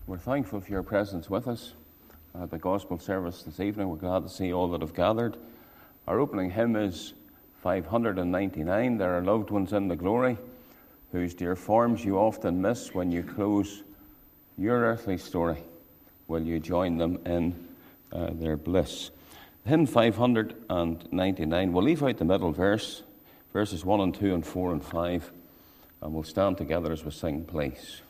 We're thankful for your presence with us at the gospel service this evening. We're glad to see all that have gathered. Our opening hymn is 599. There are loved ones in the glory, whose dear forms you often miss when you close your earthly story. Will you join them in their bliss? Hymn 599. We'll leave out the middle verse, verses 1 and 2 and 4 and 5, and we'll stand together as we sing, please.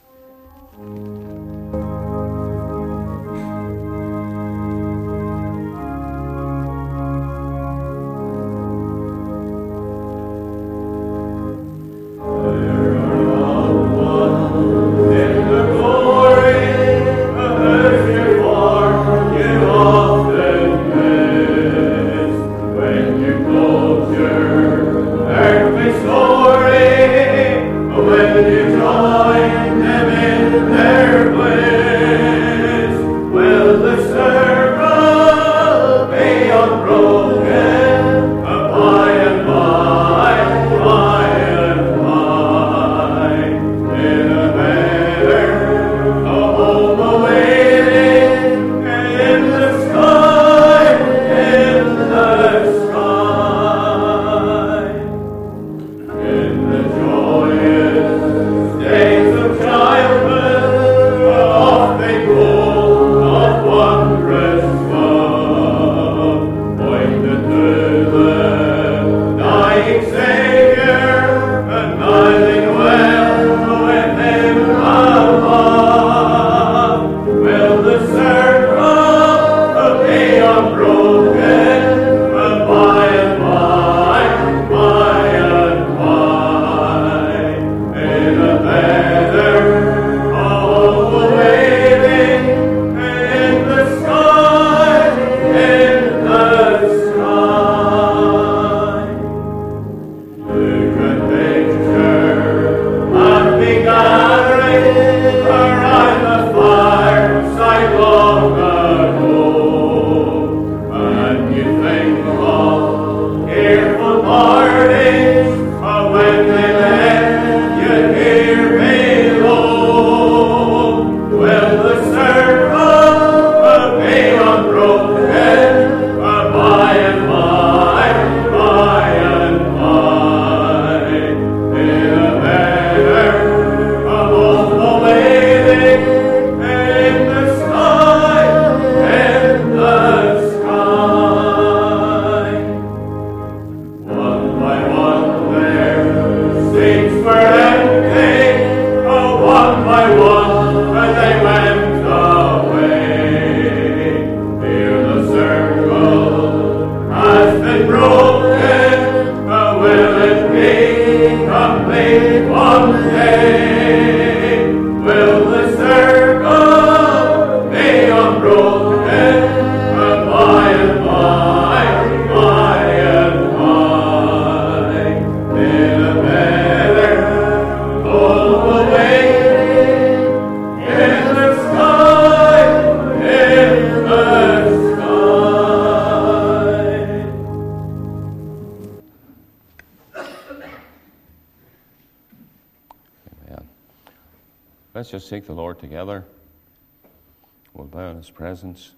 Let's just seek the Lord together. We'll bow in His presence.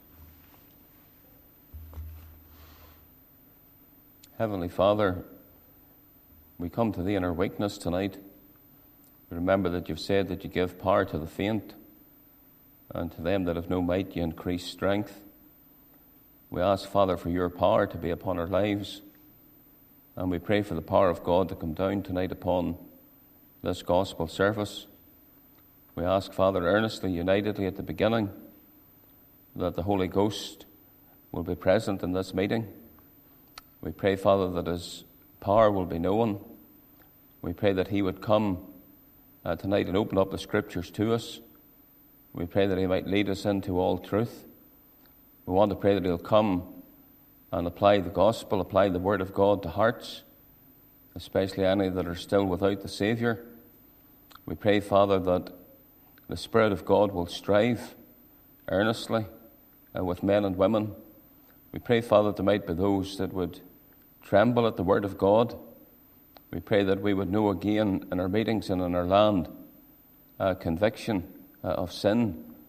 Heavenly Father, we come to Thee in our weakness tonight. We remember that You've said that You give power to the faint, and to them that have no might You increase strength. We ask, Father, for Your power to be upon our lives, and we pray for the power of God to come down tonight upon this gospel service. We ask, Father, earnestly, unitedly at the beginning, that the Holy Ghost will be present in this meeting. We pray, Father, that His power will be known. We pray that He would come tonight and open up the Scriptures to us. We pray that He might lead us into all truth. We want to pray that He'll come and apply the gospel, apply the Word of God to hearts, especially any that are still without the Saviour. We pray, Father, that the Spirit of God will strive earnestly with men and women. We pray, Father, there might be those that would tremble at the Word of God. We pray that we would know again in our meetings and in our land conviction of sin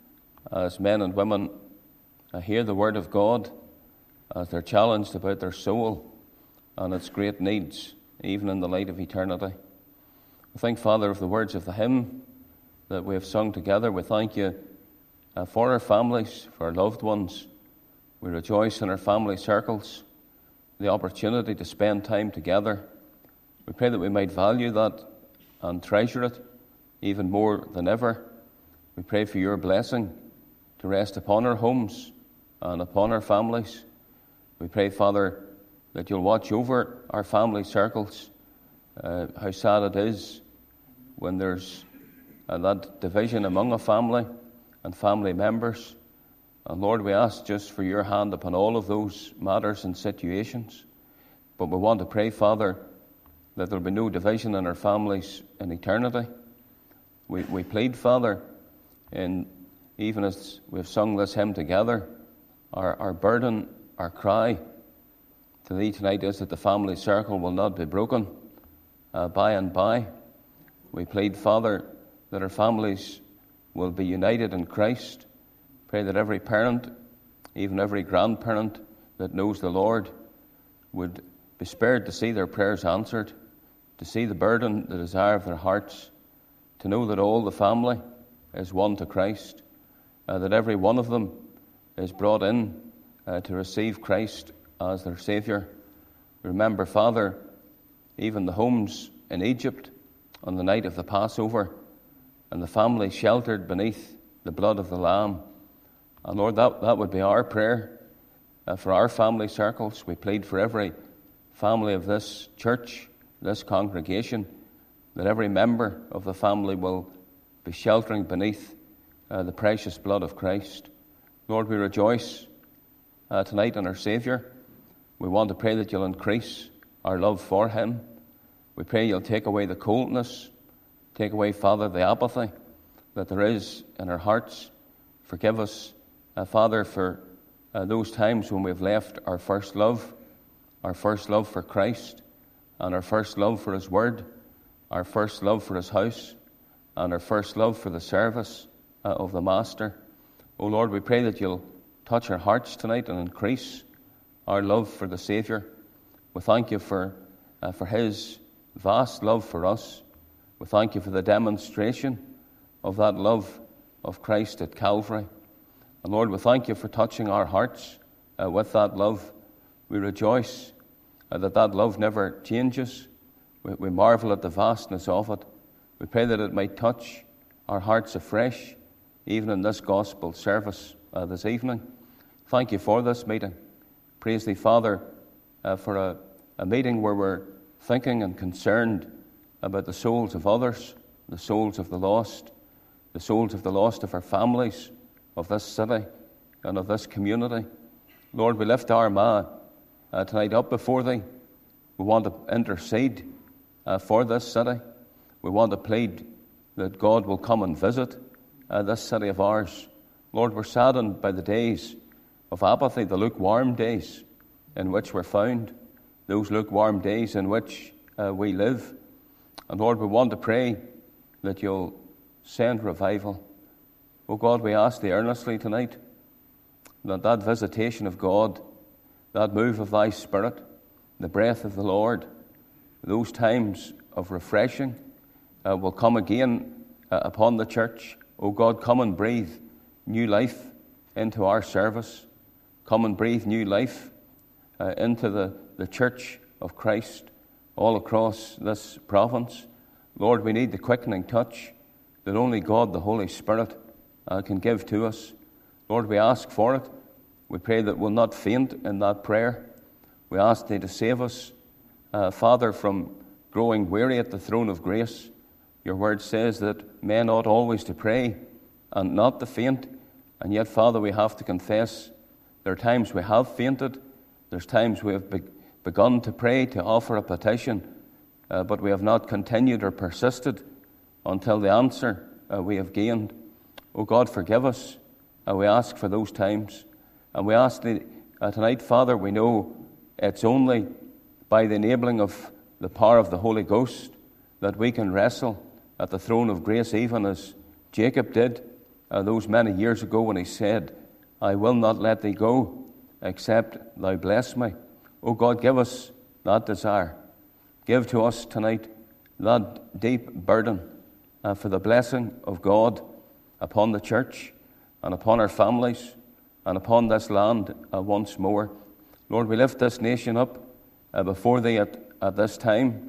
as men and women hear the word of God, as they're challenged about their soul and its great needs, even in the light of eternity. We thank, Father, of the words of the hymn that we have sung together. We thank you for our families, for our loved ones. We rejoice in our family circles, the opportunity to spend time together. We pray that we might value that and treasure it even more than ever. We pray for your blessing to rest upon our homes and upon our families. We pray, Father, that you'll watch over our family circles. How sad it is when there's that division among a family and family members. And Lord, we ask just for your hand upon all of those matters and situations. But we want to pray, Father, that there'll be no division in our families in eternity. We plead, Father, and even as we've sung this hymn together, our burden, our cry to thee tonight is that the family circle will not be broken by and by. We plead, Father, that our families will be united in Christ. Pray that every parent, even every grandparent that knows the Lord, would be spared to see their prayers answered, to see the burden, the desire of their hearts, to know that all the family is one to Christ, that every one of them is brought in to receive Christ as their Saviour. Remember, Father, even the homes in Egypt on the night of the Passover, and the family sheltered beneath the blood of the Lamb. And Lord, that would be our prayer for our family circles. We plead for every family of this church, this congregation, that every member of the family will be sheltering beneath the precious blood of Christ. Lord, we rejoice tonight in our Saviour. We want to pray that you'll increase our love for him. We pray you'll take away the coldness, take away, Father, the apathy that there is in our hearts. Forgive us, Father, for those times when we've left our first love for Christ, and our first love for his word, our first love for his house, and our first love for the service of the Master. O Lord, we pray that you'll touch our hearts tonight and increase our love for the Saviour. We thank you for his vast love for us. We thank you for the demonstration of that love of Christ at Calvary. And Lord, we thank you for touching our hearts with that love. We rejoice that love never changes. We marvel at the vastness of it. We pray that it might touch our hearts afresh, even in this gospel service this evening. Thank you for this meeting. Praise thee, Father, for a meeting where we're thinking and concerned about the souls of others, the souls of the lost of our families, of this city and of this community. Lord, we lift Armagh tonight up before thee. We want to intercede for this city. We want to plead that God will come and visit this city of ours. Lord, we're saddened by the days of apathy, the lukewarm days in which we're found, those lukewarm days in which we live. And Lord, we want to pray that you'll send revival. Oh God, we ask thee earnestly tonight that visitation of God, that move of thy Spirit, the breath of the Lord, those times of refreshing will come again upon the church. Oh God, come and breathe new life into our service. Come and breathe new life into the church of Christ all across this province. Lord, we need the quickening touch that only God, the Holy Spirit, can give to us. Lord, we ask for it. We pray that we'll not faint in that prayer. We ask thee to save us, Father, from growing weary at the throne of grace. Your word says that men ought always to pray and not to faint. And yet, Father, we have to confess there are times we have fainted. There's times we have begun to pray, to offer a petition, but we have not continued or persisted until the answer we have gained. Oh God, forgive us. We ask for those times. And we ask thee tonight, Father, we know it's only by the enabling of the power of the Holy Ghost that we can wrestle at the throne of grace, even as Jacob did those many years ago when he said, I will not let thee go, except thou bless me. Oh God, give us that desire. Give to us tonight that deep burden for the blessing of God upon the church and upon our families and upon this land once more. Lord, we lift this nation up before thee at this time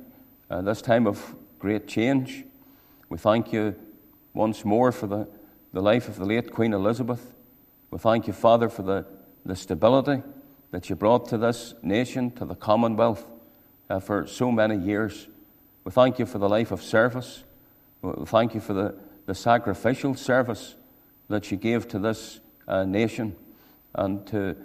of great change. We thank you once more for the life of the late Queen Elizabeth. We thank you, Father, for the stability that you brought to this nation, to the Commonwealth, for so many years. We thank you for the life of service. We thank you for the sacrificial service that you gave to this nation and to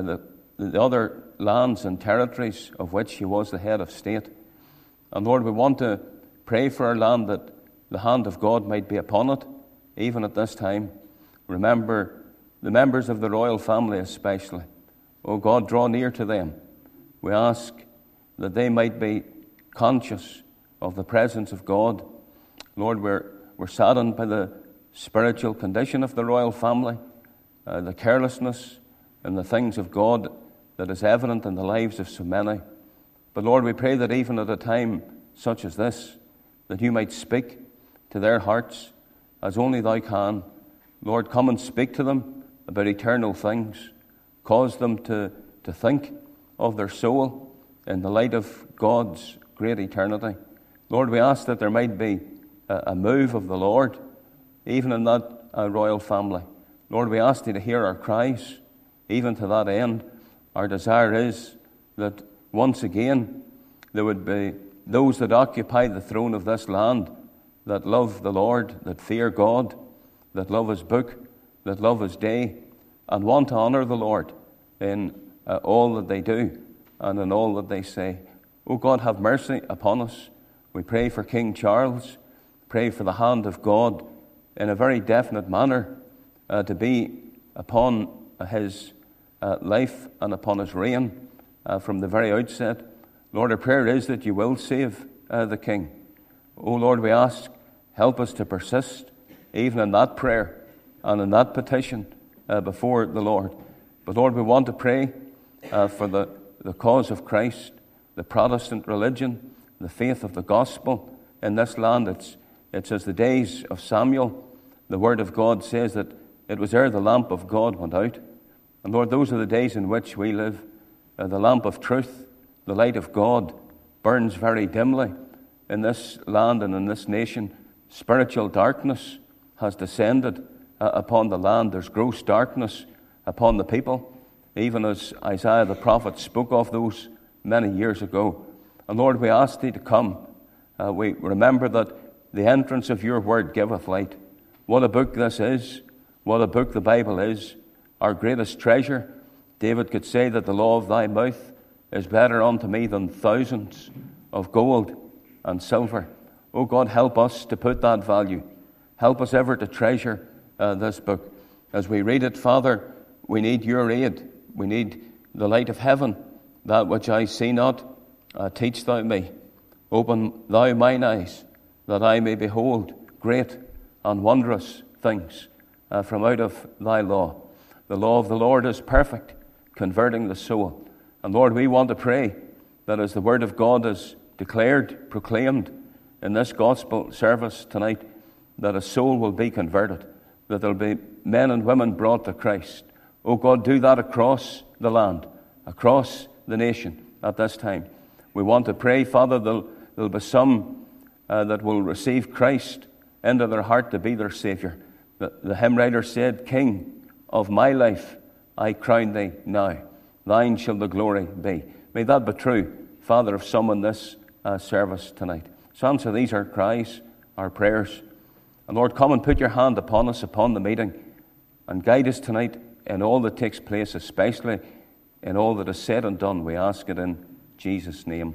the other lands and territories of which he was the head of state. And Lord, we want to pray for our land that the hand of God might be upon it, even at this time. Remember the members of the royal family especially. Oh God, draw near to them. We ask that they might be conscious of the presence of God. Lord, we're saddened by the spiritual condition of the royal family, the carelessness and the things of God that is evident in the lives of so many. But Lord, we pray that even at a time such as this, that you might speak to their hearts as only thou can. Lord, come and speak to them about eternal things. Cause them to think of their soul in the light of God's great eternity. Lord, we ask that there might be a move of the Lord, even in that royal family. Lord, we ask thee to hear our cries, even to that end. Our desire is that once again there would be those that occupy the throne of this land that love the Lord, that fear God, that love his book, that love his day, and want to honor the Lord in all that they do and in all that they say. O God, have mercy upon us. We pray for King Charles, pray for the hand of God in a very definite manner to be upon his life and upon his reign from the very outset. Lord, our prayer is that you will save the King. O Lord, we ask, help us to persist even in that prayer and in that petition before the Lord. But Lord, we want to pray for the cause of Christ, the Protestant religion, the faith of the gospel in this land. It's as the days of Samuel. The word of God says that it was ere the lamp of God went out. And Lord, those are the days in which we live. The lamp of truth, the light of God, burns very dimly in this land and in this nation. Spiritual darkness has descended upon the land. There's gross darkness upon the people, even as Isaiah the prophet spoke of those many years ago. And Lord, we ask thee to come. We remember that the entrance of your word giveth light. What a book this is. What a book the Bible is. Our greatest treasure. David could say that the law of thy mouth is better unto me than thousands of gold and silver. Oh God, help us to put that value. Help us ever to treasure this book. As we read it, Father, we need your aid. We need the light of heaven. That which I see not, teach thou me. Open thou mine eyes, that I may behold great and wondrous things from out of thy law. The law of the Lord is perfect, converting the soul. And Lord, we want to pray that as the word of God is declared, proclaimed in this gospel service tonight, that a soul will be converted, that there'll be men and women brought to Christ. Oh God, do that across the land, across the nation at this time. We want to pray, Father, there'll be some that will receive Christ into their heart to be their Savior. The hymn writer said, King of my life, I crown thee now. Thine shall the glory be. May that be true, Father, of some in this service tonight. So answer these our cries, our prayers. And Lord, come and put your hand upon us, upon the meeting, and guide us tonight in all that takes place, especially in all that is said and done. We ask it in Jesus' name.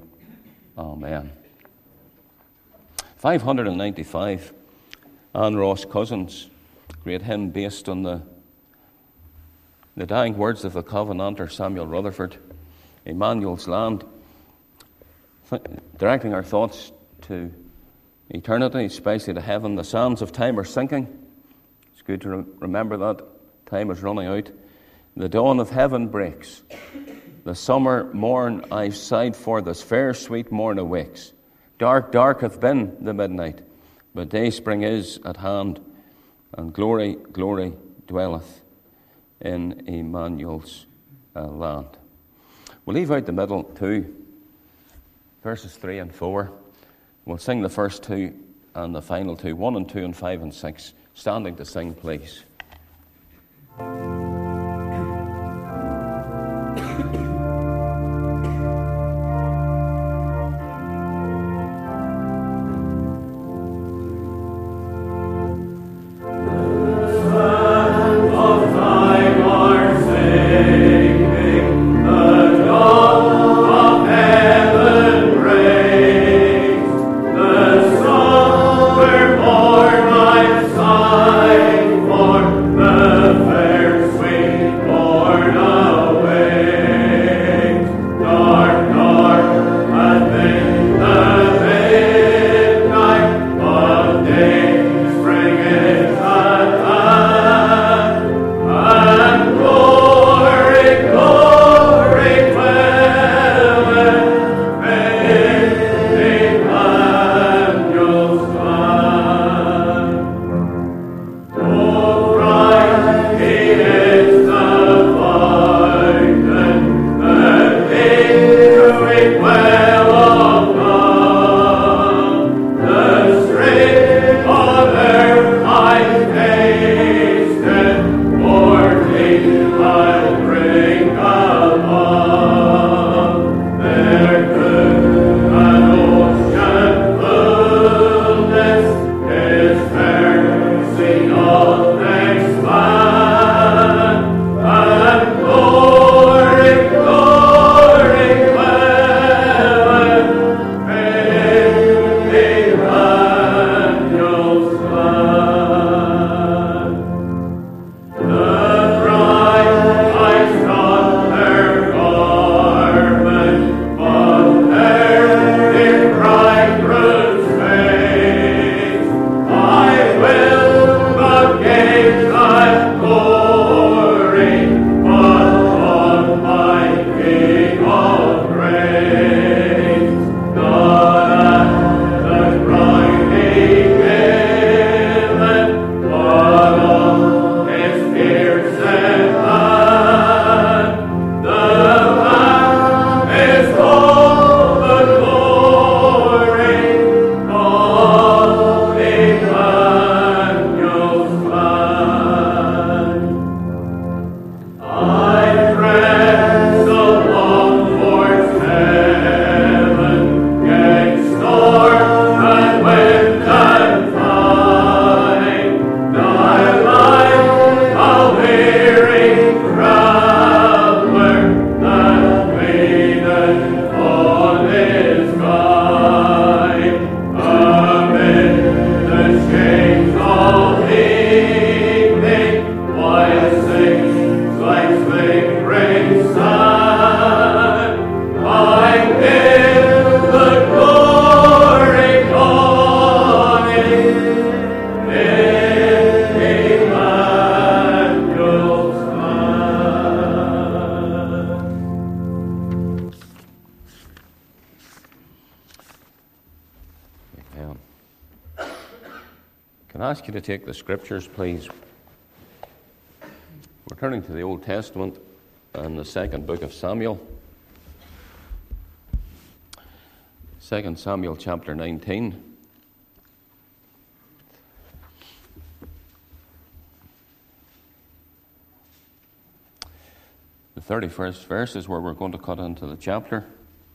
Amen. 595, Anne Ross Cousins, great hymn based on the dying words of the Covenanter Samuel Rutherford, Emmanuel's Land, directing our thoughts to eternity, especially to heaven. The sands of time are sinking, It's good to remember that. Time is running out. The dawn of heaven breaks. The summer morn I've sighed for, this fair sweet morn awakes. Dark, dark hath been the midnight, but day spring is at hand, and glory, glory dwelleth in Emmanuel's land. We'll leave out the middle two, verses 3 and 4. We'll sing the first two and the final two, 1 and 2 and 5 and 6. Standing to sing, please. Can I ask you to take the scriptures, please? We're turning to the Old Testament and the second book of Samuel. 2 Samuel chapter 19. The 31st verse is where we're going to cut into the chapter.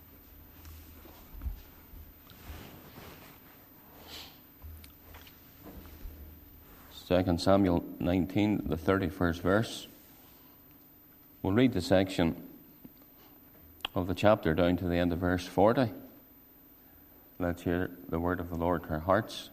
Second Samuel 19, the 31st verse. We'll read the section of the chapter down to the end of verse 40. Let's hear the word of the Lord to our hearts.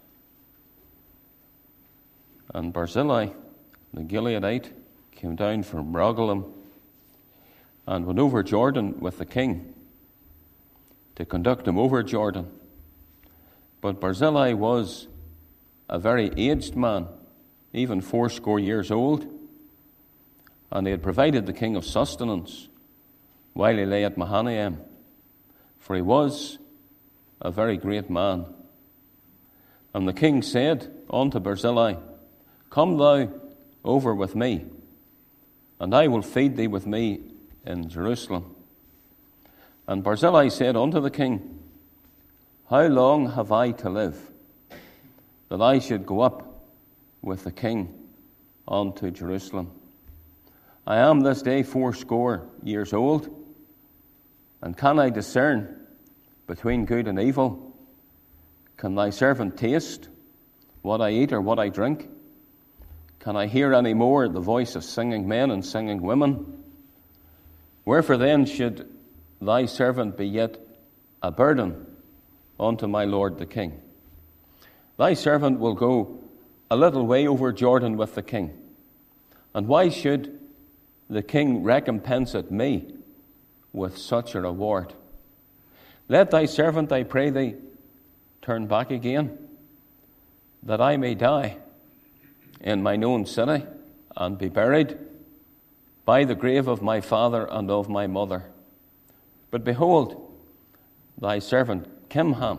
And Barzillai, the Gileadite, came down from Rogelim and went over Jordan with the king to conduct him over Jordan. But Barzillai was a very aged man, even 80 years old, and he had provided the king of sustenance while he lay at Mahanaim, for he was a very great man. And the king said unto Barzillai, Come thou over with me, and I will feed thee with me in Jerusalem. And Barzillai said unto the king, How long have I to live, that I should go up with the king unto Jerusalem? I am this day 80 years old, and can I discern between good and evil? Can thy servant taste what I eat or what I drink? Can I hear any more the voice of singing men and singing women? Wherefore then should thy servant be yet a burden unto my lord the king? Thy servant will go a little way over Jordan with the king. And why should the king recompense at me with such a reward? Let thy servant, I pray thee, turn back again, that I may die in mine own city, and be buried by the grave of my father and of my mother. But behold, thy servant Kimham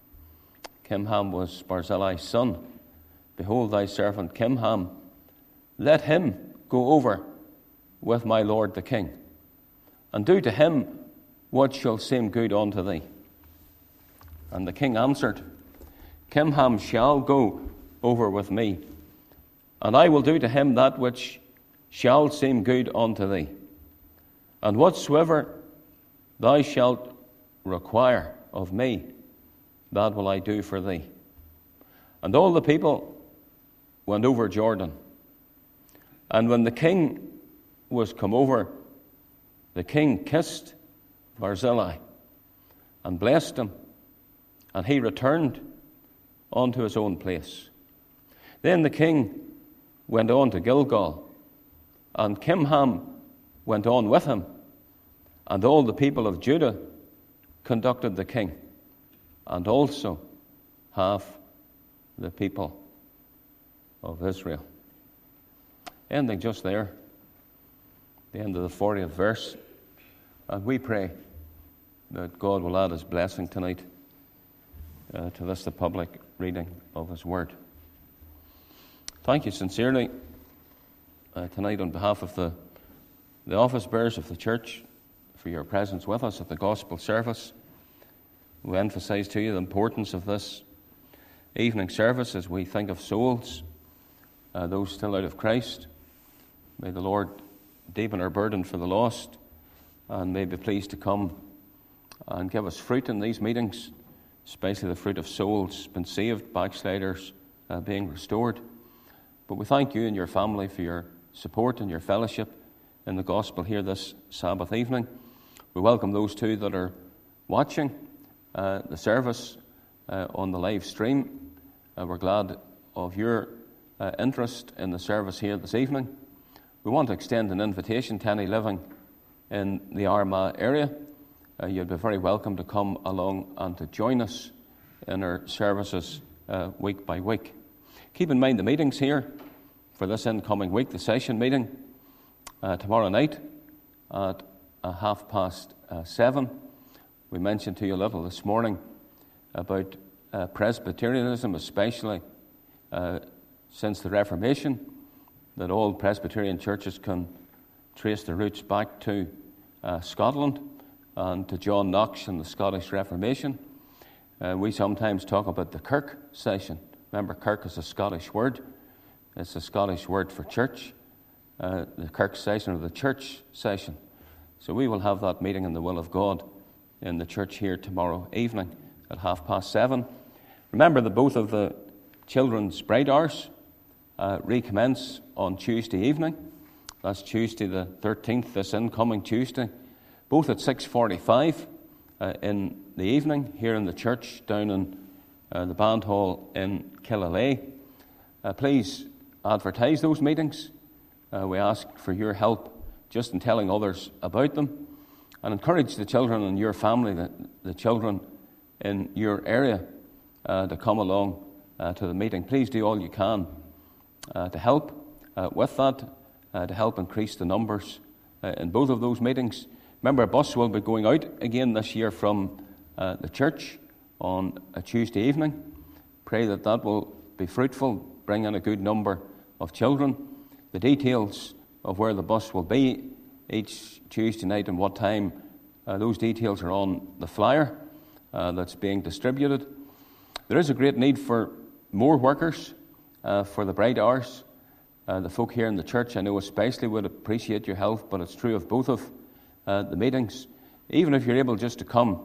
was Barzillai's son. Behold, thy servant Kimham, let him go over with my lord the king, and do to him what shall seem good unto thee. And the king answered, Kimham shall go over with me, and I will do to him that which shall seem good unto thee. And whatsoever thou shalt require of me, that will I do for thee. And all the people went over Jordan. And when the king was come over, the king kissed Barzillai and blessed him, and he returned unto his own place. Then the king went on to Gilgal, and Kimham went on with him, and all the people of Judah conducted the king, and also half the people of Israel. Ending just there, the end of the 40th verse. And we pray that God will add his blessing tonight to this, the public reading of his word. Thank you sincerely tonight on behalf of the office bearers of the church for your presence with us at the gospel service. We emphasize to you the importance of this evening service as we think of souls, those still out of Christ. May the Lord deepen our burden for the lost, and may be pleased to come and give us fruit in these meetings, especially the fruit of souls been saved, backsliders being restored. But we thank you and your family for your support and your fellowship in the gospel here this Sabbath evening. We welcome those too that are watching the service on the live stream. We're glad of your interest in the service here this evening. We want to extend an invitation to any living in the Armagh area. You'd be very welcome to come along and to join us in our services week by week. Keep in mind the meetings here for this incoming week, the session meeting tomorrow night at 7:30. We mentioned to you a little this morning about Presbyterianism, especially since the Reformation, that all Presbyterian churches can trace their roots back to Scotland and to John Knox and the Scottish Reformation. We sometimes talk about the Kirk session. Remember, Kirk is a Scottish word. It's a Scottish word for church. The Kirk session or the church session. So we will have that meeting in the will of God in the church here tomorrow evening at 7:30. Remember that both of the children's bright hours recommence on Tuesday evening. That's Tuesday the 13th, this incoming Tuesday, both at 6:45 in the evening here in the church down in the band hall in Killalay. Please advertise those meetings. We ask for your help just in telling others about them, and encourage the children in your family, the children in your area, to come along to the meeting. Please do all you can to help with that, to help increase the numbers in both of those meetings. Remember, a bus will be going out again this year from the church on a Tuesday evening. Pray that that will be fruitful, bring in a good number of children. The details of where the bus will be each Tuesday night and what time, those details are on the flyer that's being distributed. There is a great need for more workers for the bright hours. The folk here in the church, I know especially, would appreciate your help, but it's true of both of the meetings. Even if you're able just to come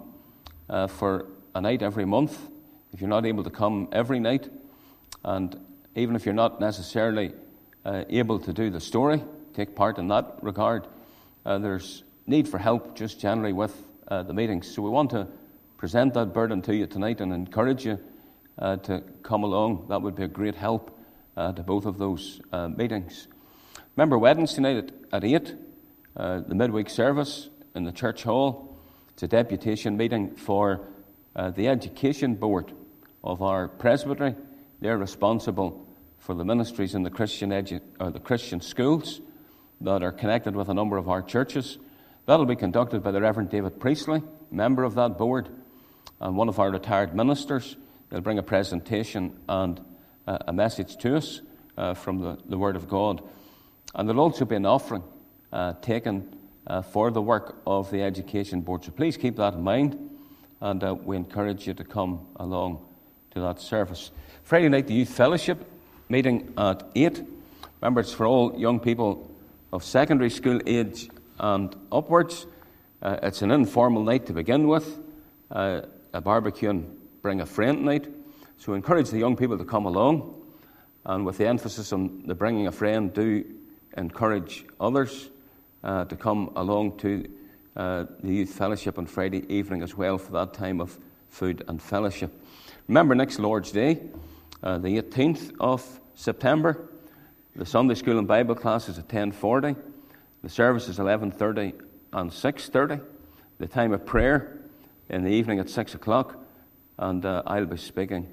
for a night every month, if you're not able to come every night, and even if you're not necessarily able to do the story, take part in that regard, there's need for help just generally with the meetings. So we want to present that burden to you tonight and encourage you to come along. That would be a great help to both of those meetings. Remember, Wednesday night at 8, the midweek service in the church hall. It's a deputation meeting for the education board of our presbytery. They're responsible for the ministries in the Christian schools that are connected with a number of our churches. That'll be conducted by the Reverend David Priestley, member of that board, and one of our retired ministers. They'll bring a presentation and a message to us from the Word of God. And there'll also be an offering taken for the work of the Education Board. So please keep that in mind, and we encourage you to come along to that service. Friday night, the Youth Fellowship meeting at 8. Remember, it's for all young people of secondary school age and upwards. It's an informal night to begin with, a barbecue and bring a friend night. So encourage the young people to come along, and with the emphasis on the bringing a friend, do encourage others to come along to the Youth Fellowship on Friday evening as well for that time of food and fellowship. Remember, next Lord's Day, the 18th of September, the Sunday School and Bible class is at 10:40. The service is 11:30 and 6:30. The time of prayer in the evening at 6 o'clock. And I'll be speaking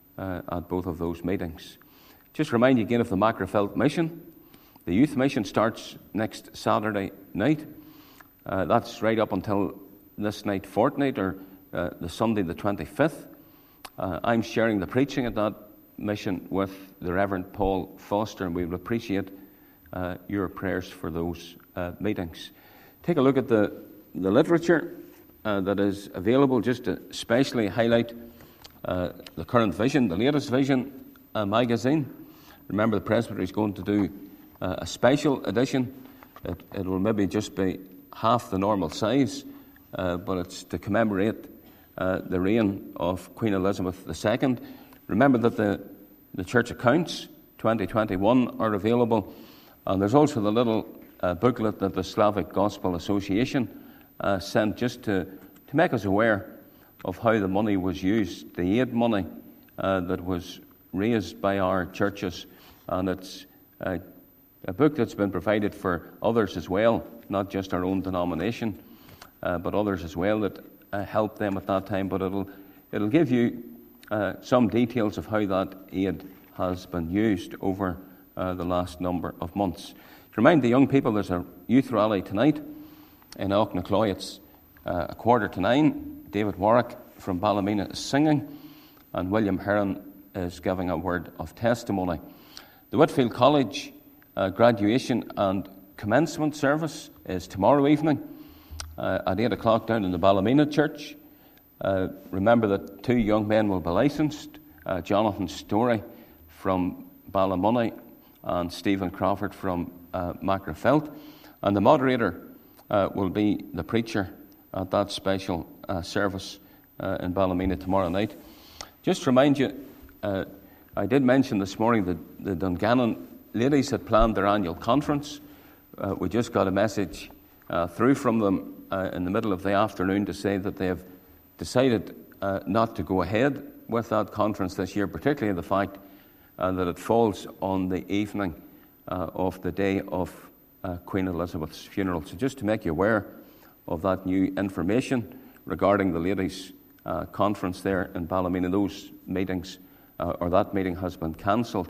at both of those meetings. Just remind you again of the Macrofelt mission. The youth mission starts next Saturday night. That's right up until this night fortnight, or the Sunday the 25th. I'm sharing the preaching at that mission with the Reverend Paul Foster, and we will appreciate your prayers for those meetings. Take a look at the literature that is available, just to especially highlight the current vision, the latest vision magazine. Remember, the Presbytery is going to do a special edition. It will maybe just be half the normal size, but it's to commemorate the reign of Queen Elizabeth II. Remember that the church accounts 2021 are available, and there's also the little booklet that the Slavic Gospel Association sent, just to make us aware of how the money was used, the aid money that was raised by our churches. And it's a book that's been provided for others as well, not just our own denomination, but others as well that helped them at that time. But it'll give you some details of how that aid has been used over the last number of months. To remind the young people, there's a youth rally tonight in Auchnacloy. It's 8:45. David Warwick from Ballymena is singing, and William Heron is giving a word of testimony. The Whitfield College graduation and commencement service is tomorrow evening at 8 o'clock down in the Ballymena Church. Remember that 2 young men will be licensed, Jonathan Story from Ballymoney and Stephen Crawford from Macrofelt. And the moderator will be the preacher at that special service in Ballymena tomorrow night. Just to remind you, I did mention this morning that the Dungannon ladies had planned their annual conference. We just got a message through from them in the middle of the afternoon to say that they have decided not to go ahead with that conference this year, particularly the fact that it falls on the evening of the day of Queen Elizabeth's funeral. So just to make you aware of that new information regarding the ladies' conference there in Ballymena, those meetings, or that meeting has been cancelled.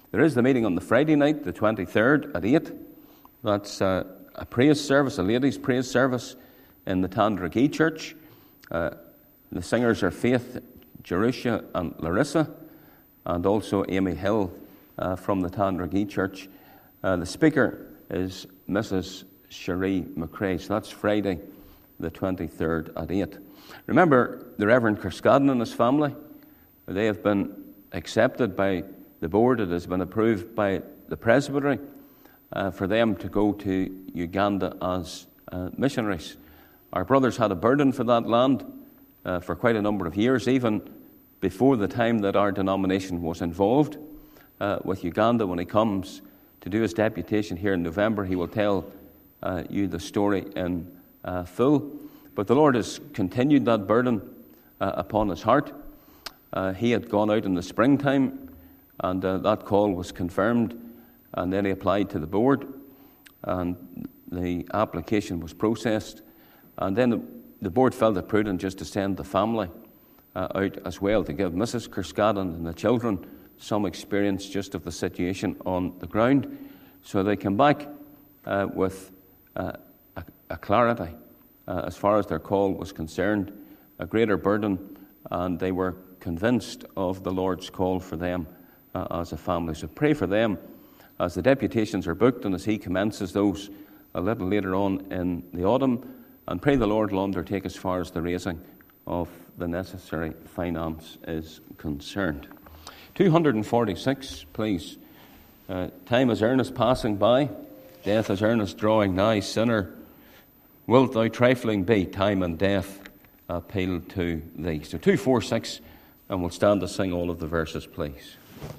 There is the meeting on the Friday night, the 23rd, at 8. That's a praise service, a ladies' praise service in the Tandragee Church. The singers are Faith, Jerusha and Larissa, and also Amy Hill from the Tandragee Church. The speaker is Mrs. Cherie McRae. So that's Friday, the 23rd at 8. Remember the Reverend Kerskadden and his family. They have been accepted by the board. It has been approved by the presbytery for them to go to Uganda as missionaries. Our brothers had a burden for that land for quite a number of years, even before the time that our denomination was involved with Uganda. When he comes to do his deputation here in November, he will tell you the story in full. But the Lord has continued that burden upon his heart. He had gone out in the springtime, and that call was confirmed, and then he applied to the board, and the application was processed, and then the board felt it prudent just to send the family out as well, to give Mrs. Kerskadden and the children some experience just of the situation on the ground, so they came back with a clarity as far as their call was concerned, a greater burden, and they were convinced of the Lord's call for them as a family. So pray for them as the deputations are booked and as he commences those a little later on in the autumn, and pray the Lord will undertake as far as the raising of the necessary finance is concerned. 246, please. Time is earnest passing by, death is earnest drawing nigh. Sinner, wilt thou trifling be? Time and death appeal to thee. So 246, and we'll stand to sing all of the verses, please.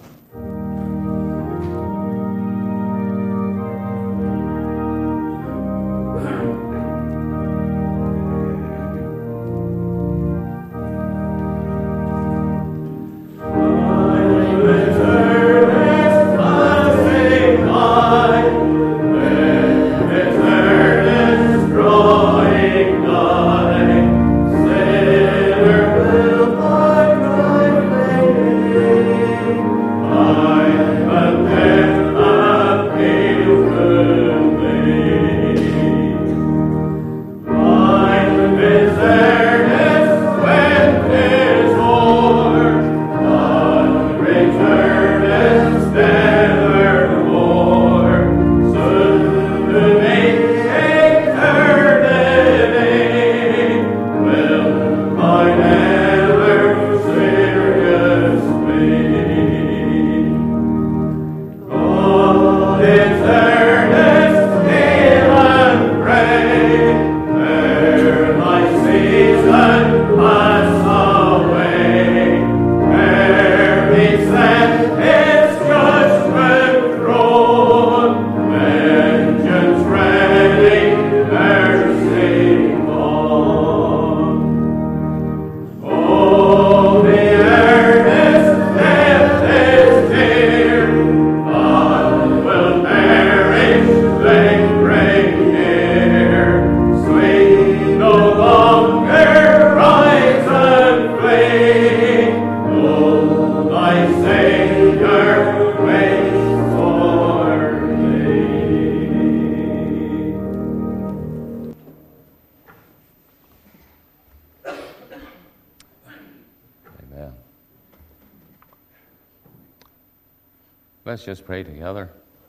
Let's just pray together.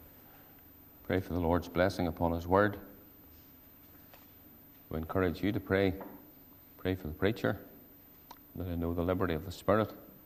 Pray for the Lord's blessing upon his word. We encourage you to pray. Pray for the preacher, that I know the liberty of the Spirit.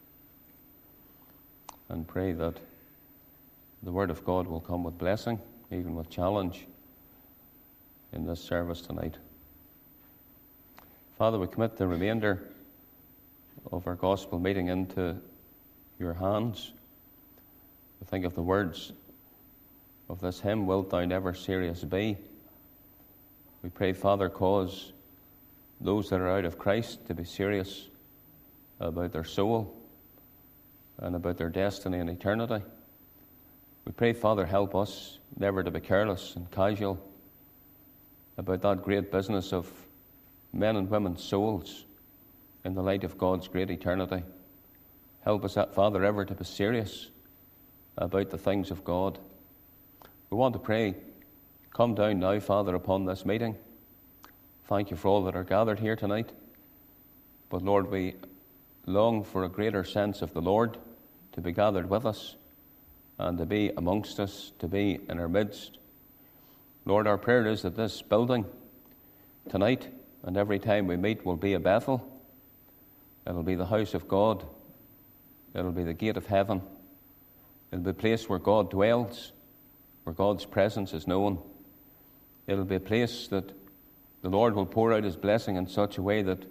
And pray that the word of God will come with blessing, even with challenge, in this service tonight. Father, we commit the remainder of our gospel meeting into your hands. We think of the words of this hymn, Wilt Thou Never Serious Be? We pray, Father, cause those that are out of Christ to be serious about their soul and about their destiny and eternity. We pray, Father, help us never to be careless and casual about that great business of men and women's souls in the light of God's great eternity. Help us, Father, ever to be serious about the things of God. We want to pray, come down now, Father, upon this meeting. Thank you for all that are gathered here tonight. But Lord, we long for a greater sense of the Lord to be gathered with us and to be amongst us, to be in our midst. Lord, our prayer is that this building tonight and every time we meet will be a Bethel. It'll be the house of God. It'll be the gate of heaven. It'll be a place where God dwells, where God's presence is known. It'll be a place that the Lord will pour out his blessing in such a way that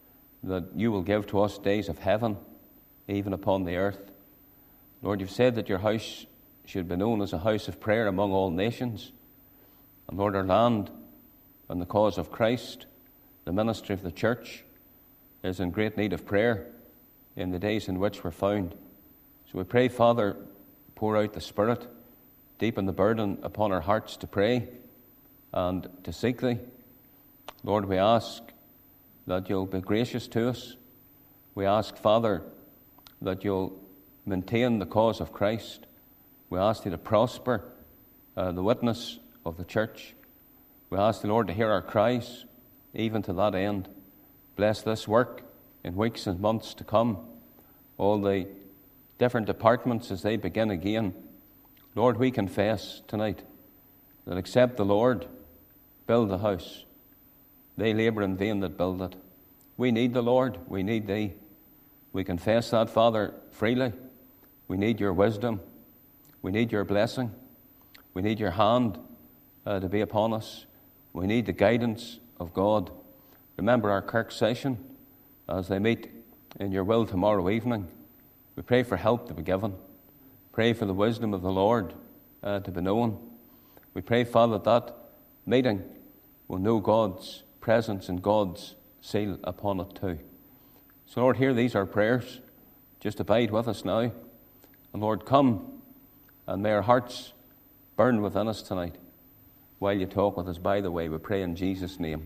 you will give to us days of heaven, even upon the earth. Lord, you've said that your house should be known as a house of prayer among all nations. And Lord, our land and the cause of Christ, the ministry of the church, is in great need of prayer in the days in which we're found. So we pray, Father, pour out the Spirit, deepen the burden upon our hearts to pray and to seek thee. Lord, we ask that you'll be gracious to us. We ask, Father, that you'll maintain the cause of Christ. We ask thee to prosper the witness of the church. We ask the Lord to hear our cries, even to that end. Bless this work in weeks and months to come, all the different departments as they begin again. Lord, we confess tonight that except the Lord build the house, they labour in vain that build it. We need the Lord. We need thee. We confess that, Father, freely. We need your wisdom. We need your blessing. We need your hand to be upon us. We need the guidance of God. Remember our Kirk session as they meet in your will tomorrow evening. We pray for help to be given. Pray for the wisdom of the Lord to be known. We pray, Father, that meeting will know God's presence and God's seal upon it too. So, Lord, hear these our prayers. Just abide with us now. And Lord, come and may our hearts burn within us tonight while you talk with us. By the way, we pray in Jesus' name.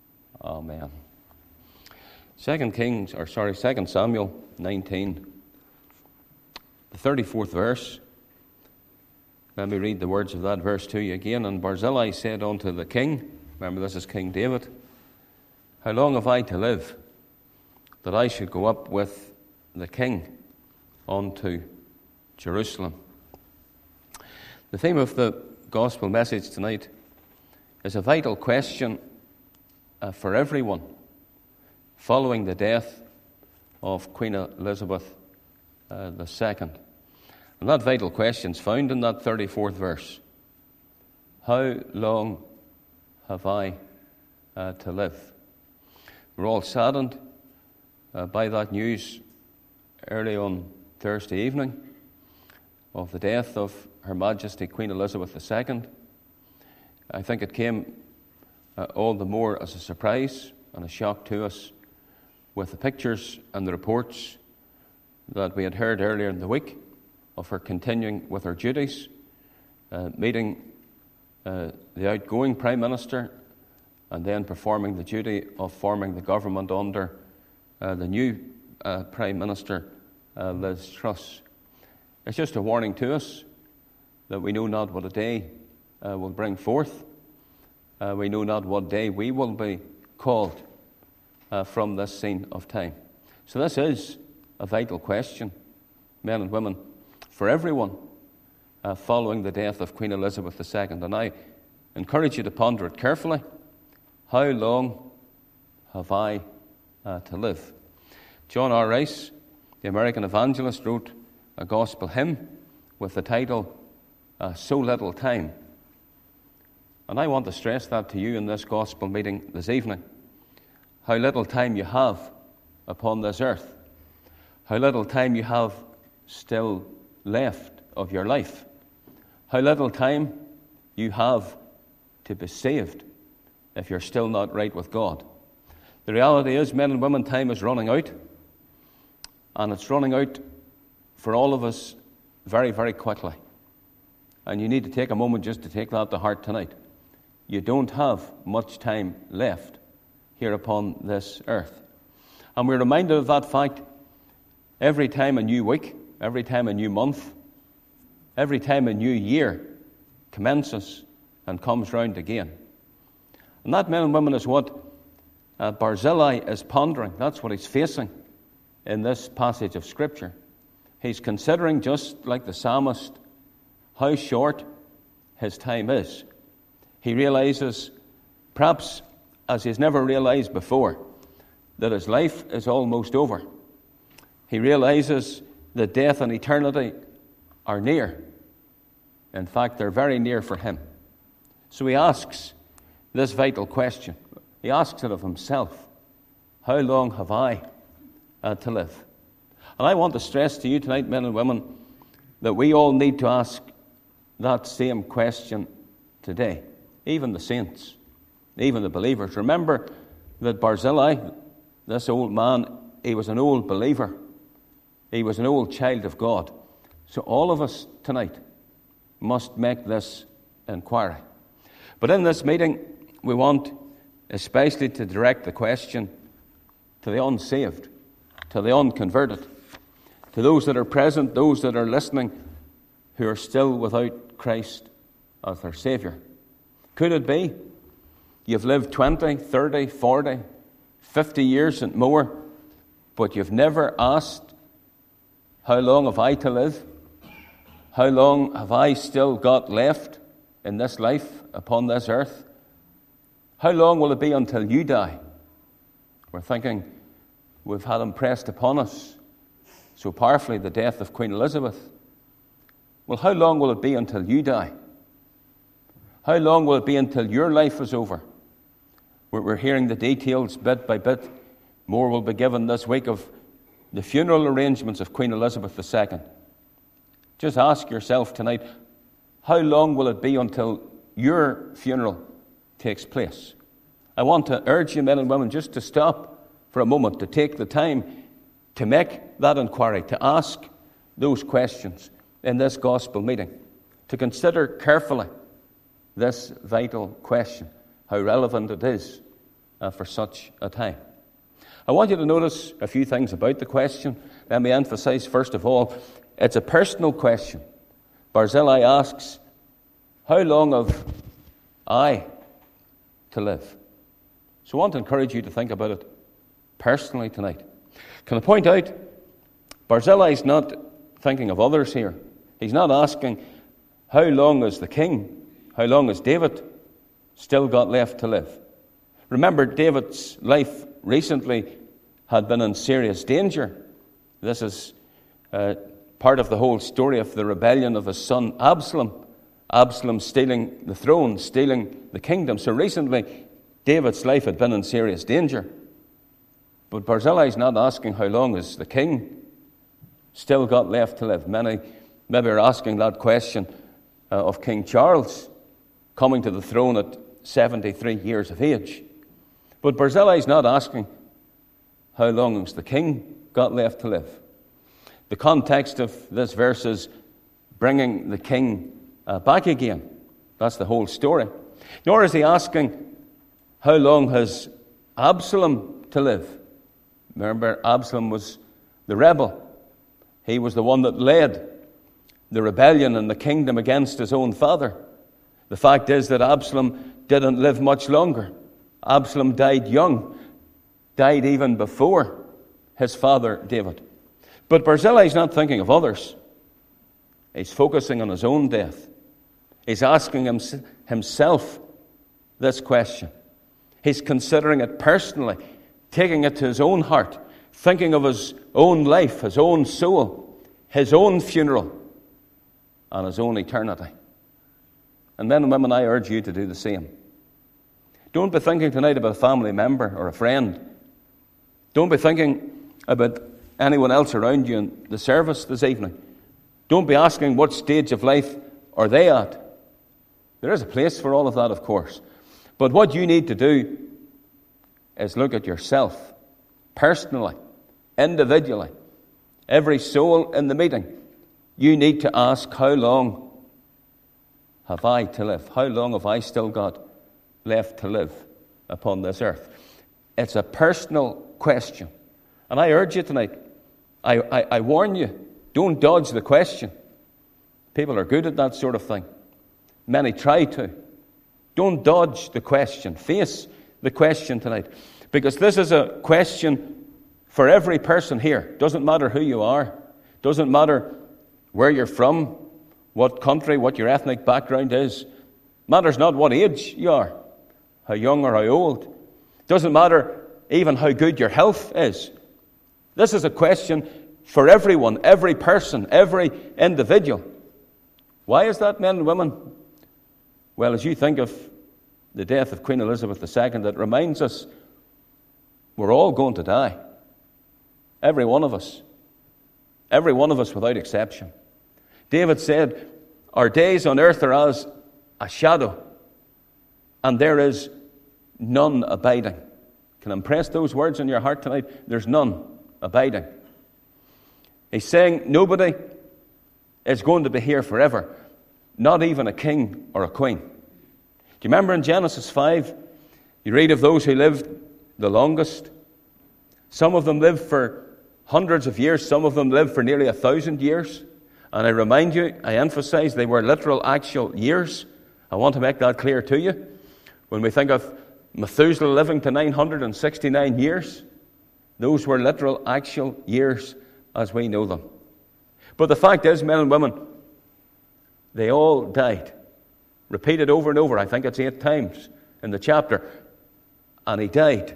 Amen. 2 Samuel 19, the 34th verse. Let me read the words of that verse to you again. And Barzillai said unto the king, remember this is King David, how long have I to live, that I should go up with the king unto Jerusalem? The theme of the gospel message tonight is a vital question for everyone following the death of Queen Elizabeth II. And that vital question is found in that 34th verse. How long have I to live? We're all saddened by that news early on Thursday evening of the death of Her Majesty Queen Elizabeth II. I think it came all the more as a surprise and a shock to us with the pictures and the reports that we had heard earlier in the week of her continuing with her duties, meeting the outgoing Prime Minister and then performing the duty of forming the government under the new Prime Minister, Liz Truss. It's just a warning to us that we know not what a day will bring forth. We know not what day we will be called from this scene of time. So this is a vital question, men and women, for everyone following the death of Queen Elizabeth II. And I encourage you to ponder it carefully. How long have I to live? John R. Rice, the American evangelist, wrote a gospel hymn with the title, So Little Time. And I want to stress that to you in this gospel meeting this evening. How little time you have upon this earth. How little time you have still left of your life. How little time you have to be saved if you're still not right with God. The reality is, men and women, time is running out. And it's running out for all of us very, very quickly. And you need to take a moment just to take that to heart tonight. You don't have much time left here upon this earth. And we're reminded of that fact every time a new week, every time a new month, every time a new year commences and comes round again. And that, men and women, is what Barzillai is pondering. That's what he's facing in this passage of Scripture. He's considering, just like the psalmist, how short his time is. He realizes, perhaps as he's never realized before, that his life is almost over. He realizes that death and eternity are near. In fact, they're very near for him. So he asks this vital question. He asks it of himself. How long have I to live? And I want to stress to you tonight, men and women, that we all need to ask that same question today. Even the saints, even the believers. Remember that Barzillai, this old man, he was an old believer. He was an old child of God. So all of us tonight must make this inquiry. But in this meeting, we want especially to direct the question to the unsaved, to the unconverted, to those that are present, those that are listening, who are still without Christ as their Saviour. Could it be you've lived 20, 30, 40, 50 years and more, but you've never asked, how long have I to live? How long have I still got left in this life upon this earth? How long will it be until you die? We're thinking we've had impressed upon us so powerfully the death of Queen Elizabeth. Well, how long will it be until you die? How long will it be until your life is over? We're hearing the details bit by bit. More will be given this week of the funeral arrangements of Queen Elizabeth II. Just ask yourself tonight, how long will it be until your funeral takes place? I want to urge you, men and women, just to stop for a moment, to take the time to make that inquiry, to ask those questions in this gospel meeting, to consider carefully this vital question, how relevant it is for such a time. I want you to notice a few things about the question. Let me emphasize, first of all, it's a personal question. Barzillai asks, how long have I to live? So I want to encourage you to think about it personally tonight. Can I point out, Barzillai is not thinking of others here. He's not asking, how long is the king, how long has David still got left to live? Remember, David's life recently had been in serious danger. This is part of the whole story of the rebellion of his son Absalom. Absalom stealing the throne, stealing the kingdom. So recently, David's life had been in serious danger. But Barzillai is not asking how long is the king still got left to live. Many maybe are asking that question of King Charles coming to the throne at 73 years of age. But Barzillai is not asking how long has the king got left to live. The context of this verse is bringing the king back again. That's the whole story. Nor is he asking how long has Absalom to live. Remember, Absalom was the rebel. He was the one that led the rebellion in the kingdom against his own father. The fact is that Absalom didn't live much longer. Absalom died young, died even before his father David. But Barzillai is not thinking of others. He's focusing on his own death. He's asking himself this question. He's considering it personally, taking it to his own heart, thinking of his own life, his own soul, his own funeral, and his own eternity. And men and women, I urge you to do the same. Don't be thinking tonight about a family member or a friend. Don't be thinking about anyone else around you in the service this evening. Don't be asking what stage of life are they at. There is a place for all of that, of course. But what you need to do is look at yourself, personally, individually. Every soul in the meeting, you need to ask, how long have I to live? How long have I still got left to live upon this earth? It's a personal question. And I urge you tonight, I warn you, don't dodge the question. People are good at that sort of thing. Many try to. Don't dodge the question. Face the question tonight. Because this is a question for every person here. Doesn't matter who you are. Doesn't matter where you're from, what country, what your ethnic background is. Matters not what age you are, how young or how old. Doesn't matter even how good your health is. This is a question for everyone, every person, every individual. Why is that, men and women? Well, as you think of the death of Queen Elizabeth II, it reminds us we're all going to die. Every one of us. Every one of us without exception. David said, our days on earth are as a shadow, and there is none abiding. Can I impress those words on your heart tonight? There's none abiding. He's saying nobody is going to be here forever, not even a king or a queen. Do you remember in Genesis 5, you read of those who lived the longest? Some of them lived for hundreds of years, some of them lived for nearly 1,000 years. And I remind you, I emphasize, they were literal, actual years. I want to make that clear to you. When we think of Methuselah living to 969 years, those were literal, actual years as we know them. But the fact is, men and women, they all died. Repeated over and over, I think it's 8 times in the chapter. And he died.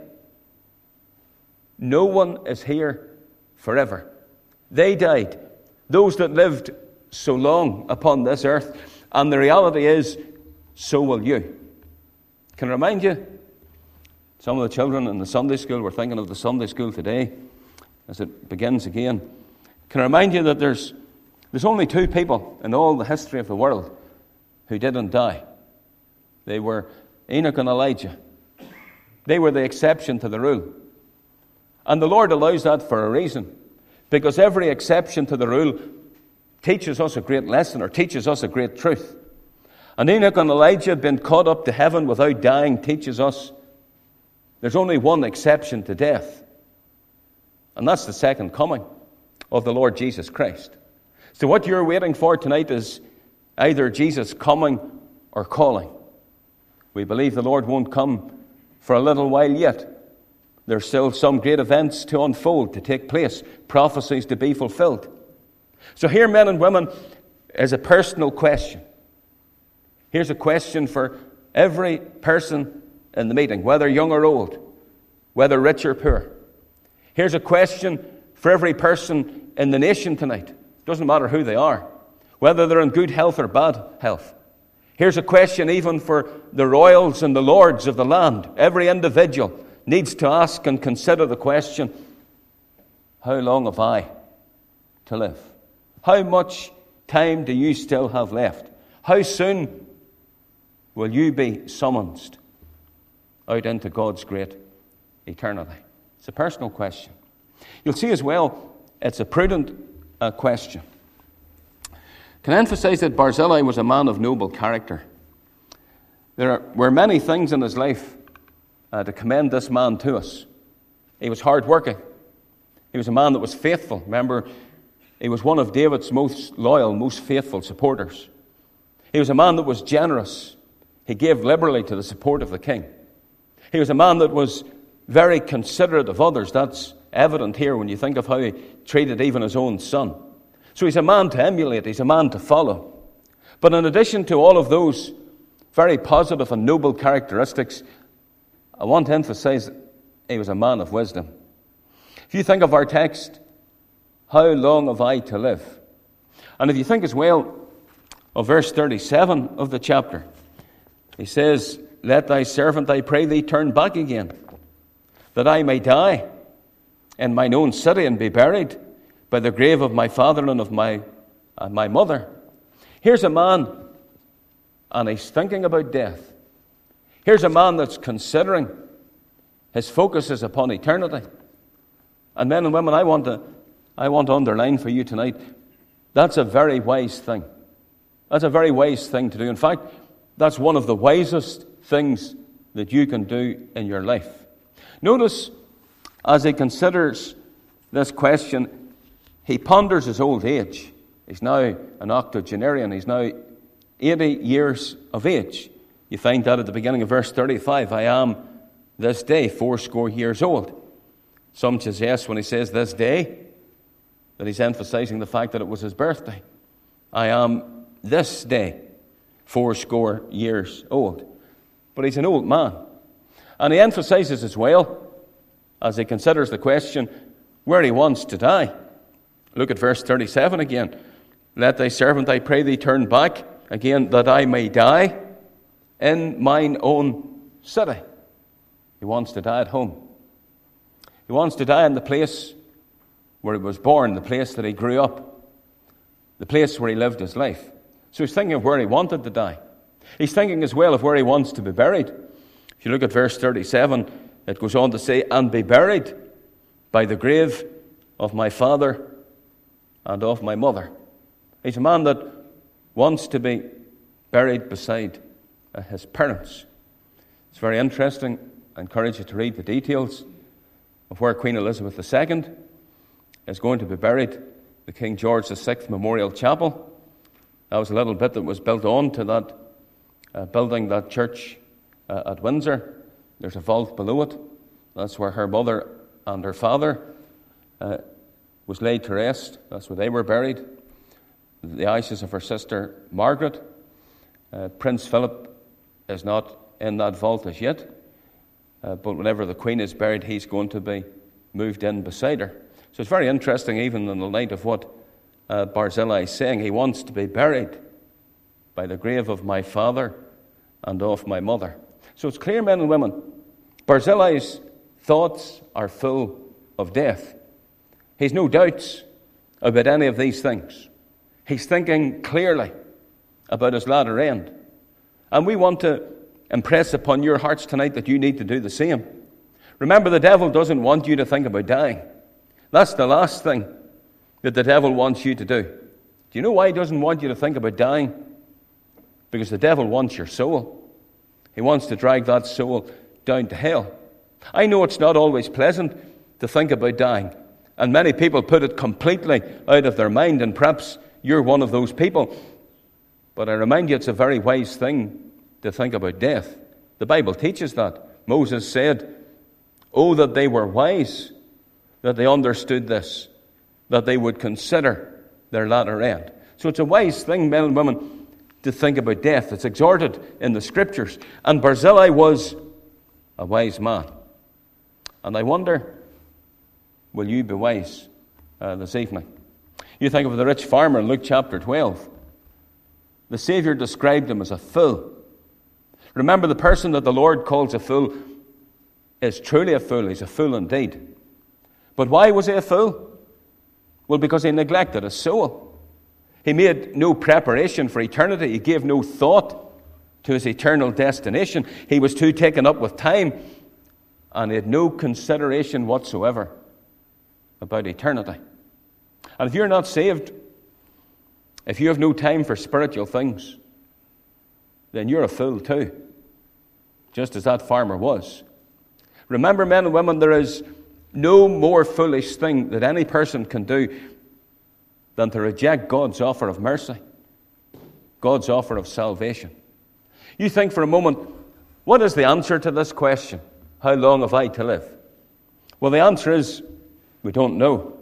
No one is here forever. They died. Those that lived so long upon this earth. And the reality is, so will you. Can I remind you, some of the children in the Sunday school, we're thinking of the Sunday school today as it begins again. Can I remind you that there's only 2 people in all the history of the world who didn't die. They were Enoch and Elijah. They were the exception to the rule. And the Lord allows that for a reason. Because every exception to the rule teaches us a great lesson or teaches us a great truth. And Enoch and Elijah had been caught up to heaven without dying teaches us there's only one exception to death. And that's the second coming of the Lord Jesus Christ. So what you're waiting for tonight is either Jesus coming or calling. We believe the Lord won't come for a little while yet. There's still some great events to unfold, to take place, prophecies to be fulfilled. So here, men and women, is a personal question. Here's a question for every person in the meeting, whether young or old, whether rich or poor. Here's a question for every person in the nation tonight. Doesn't matter who they are, whether they're in good health or bad health. Here's a question even for the royals and the lords of the land. Every individual needs to ask and consider the question, how long have I to live? How much time do you still have left? How soon will you be summoned out into God's great eternity? It's a personal question. You'll see as well, it's a prudent question. Can I emphasize that Barzillai was a man of noble character? There were many things in his life to commend this man to us. He was hardworking. He was a man that was faithful. Remember, he was one of David's most loyal, most faithful supporters. He was a man that was generous. He gave liberally to the support of the king. He was a man that was very considerate of others. That's evident here when you think of how he treated even his own son. So he's a man to emulate. He's a man to follow. But in addition to all of those very positive and noble characteristics, I want to emphasize he was a man of wisdom. If you think of our text, how long have I to live? And if you think as well of verse 37 of the chapter, he says, let thy servant, I pray thee, turn back again, that I may die in mine own city and be buried by the grave of my father and of my mother. Here's a man, and he's thinking about death. Here's a man that's considering. His focus is upon eternity. And men and women, I want to underline for you tonight, that's a very wise thing. That's a very wise thing to do. In fact, that's one of the wisest things that you can do in your life. Notice, as he considers this question, he ponders his old age. He's now an octogenarian. He's now 80 years of age. You find that at the beginning of verse 35. I am this day 80 years old. Some suggest when he says this day that he's emphasizing the fact that it was his birthday. I am this day 80 years old. But he's an old man. And he emphasizes as well, as he considers the question, where he wants to die. Look at verse 37 again. Let thy servant, I pray thee, turn back again, that I may die in mine own city. He wants to die at home. He wants to die in the place where he was born, the place that he grew up, the place where he lived his life. So he's thinking of where he wanted to die. He's thinking as well of where he wants to be buried. If you look at verse 37, it goes on to say, and be buried by the grave of my father and of my mother. He's a man that wants to be buried beside his parents. It's very interesting. I encourage you to read the details of where Queen Elizabeth II is going to be buried, the King George VI Memorial Chapel. That was a little bit that was built on to that building, that church at Windsor. There's a vault below it. That's where her mother and her father was laid to rest. That's where they were buried. The ashes of her sister Margaret. Prince Philip is not in that vault as yet. But whenever the Queen is buried, he's going to be moved in beside her. So it's very interesting, even in the light of what Barzillai is saying. He wants to be buried by the grave of my father and of my mother. So it's clear, men and women, Barzillai's thoughts are full of death. He's no doubts about any of these things. He's thinking clearly about his latter end. And we want to impress upon your hearts tonight that you need to do the same. Remember, the devil doesn't want you to think about dying. That's the last thing that the devil wants you to do. Do you know why he doesn't want you to think about dying? Because the devil wants your soul. He wants to drag that soul down to hell. I know it's not always pleasant to think about dying, and many people put it completely out of their mind, and perhaps you're one of those people. But I remind you, it's a very wise thing to think about death. The Bible teaches that. Moses said, "Oh, that they were wise, that they understood this, that they would consider their latter end." So it's a wise thing, men and women, to think about death. It's exhorted in the Scriptures. And Barzillai was a wise man. And I wonder, will you be wise this evening? You think of the rich farmer in Luke chapter 12. The Savior described him as a fool. Remember, the person that the Lord calls a fool is truly a fool. He's a fool indeed. But why was he a fool? Well, because he neglected his soul. He made no preparation for eternity. He gave no thought to his eternal destination. He was too taken up with time, and he had no consideration whatsoever about eternity. And if you're not saved, if you have no time for spiritual things, then you're a fool too, just as that farmer was. Remember, men and women, there is no more foolish thing that any person can do than to reject God's offer of mercy, God's offer of salvation. You think for a moment, what is the answer to this question? How long have I to live? Well, the answer is, we don't know.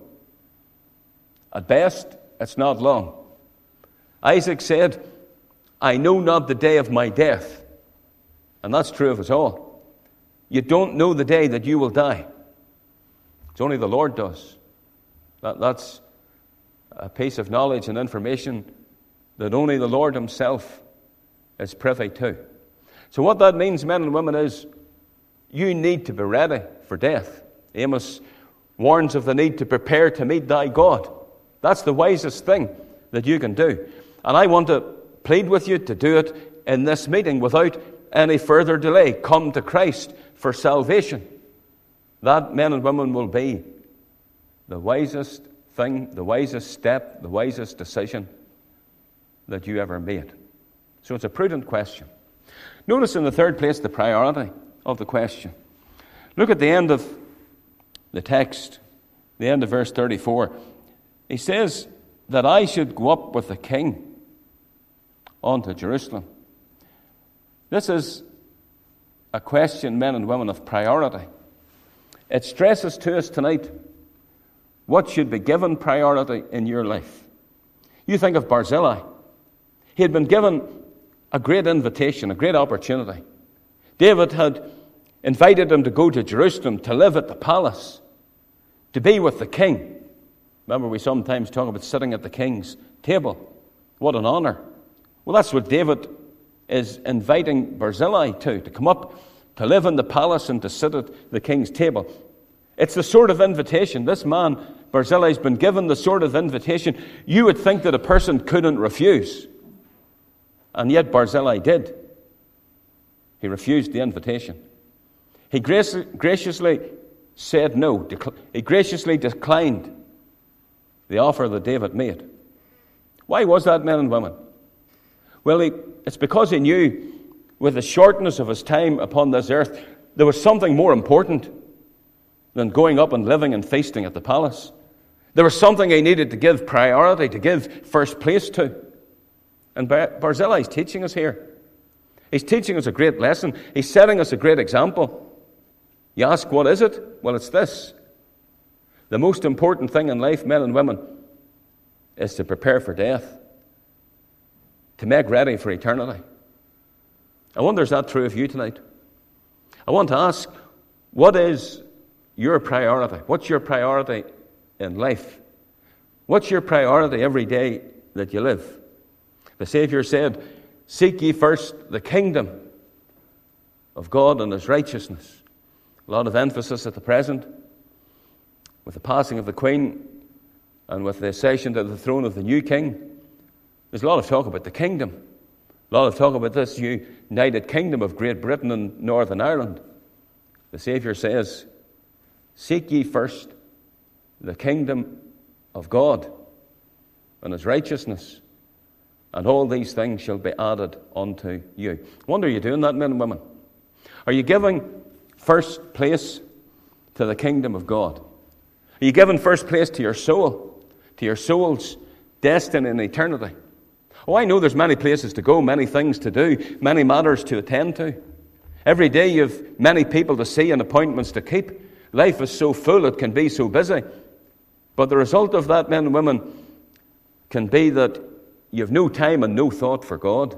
At best, it's not long. Isaac said, "I know not the day of my death." And that's true of us all. You don't know the day that you will die. It's only the Lord does. That's a piece of knowledge and information that only the Lord himself is privy to. So what that means, men and women, is you need to be ready for death. Amos warns of the need to prepare to meet thy God. That's the wisest thing that you can do. And I want to plead with you to do it in this meeting without any further delay. Come to Christ for salvation. That, men and women, will be the wisest thing, the wisest step, the wisest decision that you ever made. So it's a prudent question. Notice in the third place the priority of the question. Look at the end of the text, the end of verse 34. He says, that I should go up with the king unto Jerusalem. This is a question, men and women, of priority. It stresses to us tonight what should be given priority in your life. You think of Barzillai. He had been given a great invitation, a great opportunity. David had invited him to go to Jerusalem, to live at the palace, to be with the king. Remember, we sometimes talk about sitting at the king's table. What an honor. Well, that's what David is inviting Barzillai to come up, to live in the palace and to sit at the king's table. It's the sort of invitation. This man, Barzillai, has been given the sort of invitation you would think that a person couldn't refuse. And yet Barzillai did. He refused the invitation. He graciously said no. He graciously declined the offer that David made. Why was that, men and women? Well, it's because he knew with the shortness of his time upon this earth, there was something more important than going up and living and feasting at the palace. There was something he needed to give priority, to give first place to. And Barzillai is teaching us here. He's teaching us a great lesson. He's setting us a great example. You ask, what is it? Well, it's this. The most important thing in life, men and women, is to prepare for death, to make ready for eternity. I wonder, is that true of you tonight? I want to ask, what is your priority? What's your priority in life? What's your priority every day that you live? The Savior said, seek ye first the kingdom of God and His righteousness. A lot of emphasis at the present, with the passing of the Queen and with the accession to the throne of the new King. There's a lot of talk about the kingdom. A lot of talk about this united kingdom of Great Britain and Northern Ireland. The Savior says, seek ye first the kingdom of God and His righteousness, and all these things shall be added unto you. I wonder, are you doing that, men and women? Are you giving first place to the kingdom of God? Are you giving first place to your soul, to your soul's destiny in eternity? Oh, I know there's many places to go, many things to do, many matters to attend to. Every day you've many people to see and appointments to keep. Life is so full, it can be so busy. But the result of that, men and women, can be that you have no time and no thought for God.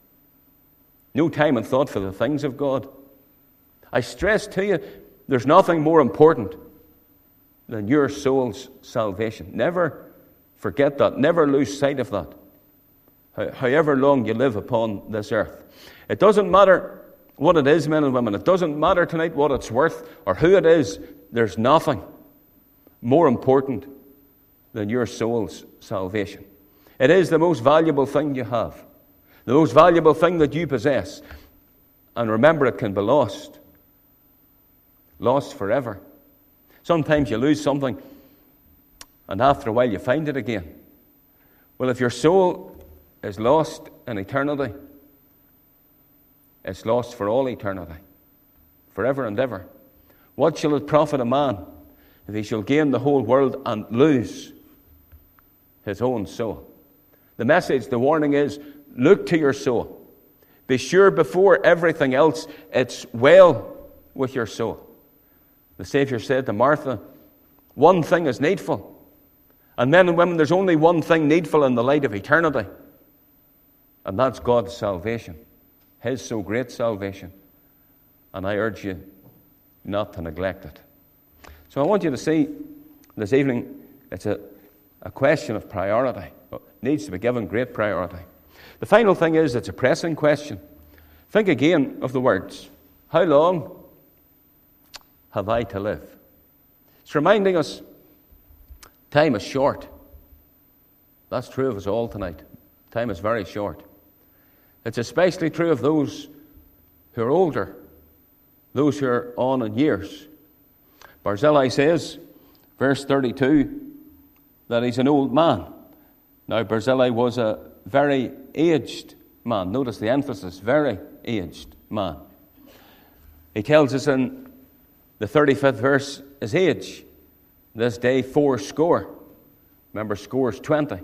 No time and thought for the things of God. I stress to you, there's nothing more important than your soul's salvation. Never forget that. Never lose sight of that. However long you live upon this earth. It doesn't matter what it is, men and women. It doesn't matter tonight what it's worth or who it is. There's nothing more important than your soul's salvation. It is the most valuable thing you have. The most valuable thing that you possess. And remember, it can be lost. Lost forever. Sometimes you lose something and after a while you find it again. Well, if your soul is lost in eternity, it's lost for all eternity, forever and ever. What shall it profit a man if he shall gain the whole world and lose his own soul? The message, the warning is, look to your soul. Be sure before everything else it's well with your soul. The Savior said to Martha, one thing is needful. And men and women, there's only one thing needful in the light of eternity. And that's God's salvation. His so great salvation. And I urge you not to neglect it. So I want you to see this evening, it's a question of priority. It needs to be given great priority. The final thing is, it's a pressing question. Think again of the words. How long have I to live? It's reminding us time is short. That's true of us all tonight. Time is very short. It's especially true of those who are older, those who are on in years. Barzillai says, verse 32, that he's an old man. Now, Barzillai was a very aged man. Notice the emphasis, very aged man. He tells us in the 35th verse his age, this day 80. Remember, score is 20.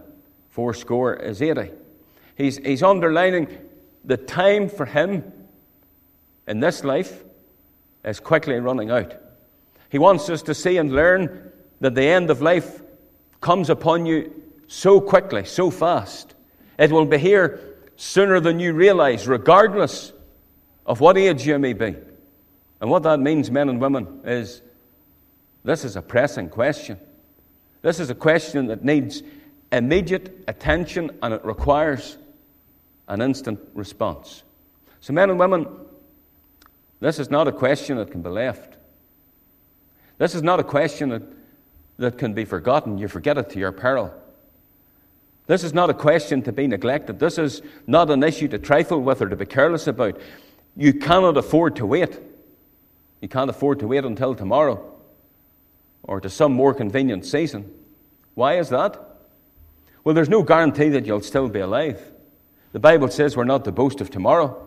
80. He's underlining the time for him in this life is quickly running out. He wants us to see and learn that the end of life comes upon you so quickly, so fast. It will be here sooner than you realize, regardless of what age you may be. And what that means, men and women, is this is a pressing question. This is a question that needs immediate attention, and it requires an instant response. So, men and women, this is not a question that can be left. This is not a question that can be forgotten. You forget it to your peril. This is not a question to be neglected. This is not an issue to trifle with or to be careless about. You cannot afford to wait. You can't afford to wait until tomorrow or to some more convenient season. Why is that? Well, there's no guarantee that you'll still be alive. The Bible says we're not to boast of tomorrow.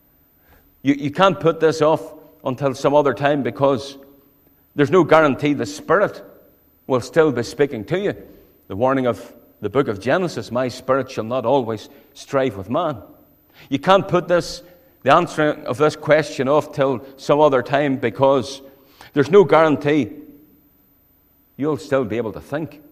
You can't put this off until some other time because there's no guarantee the Spirit will still be speaking to you. The warning of the book of Genesis, my spirit shall not always strive with man. You can't put the answering of this question off till some other time because there's no guarantee you'll still be able to think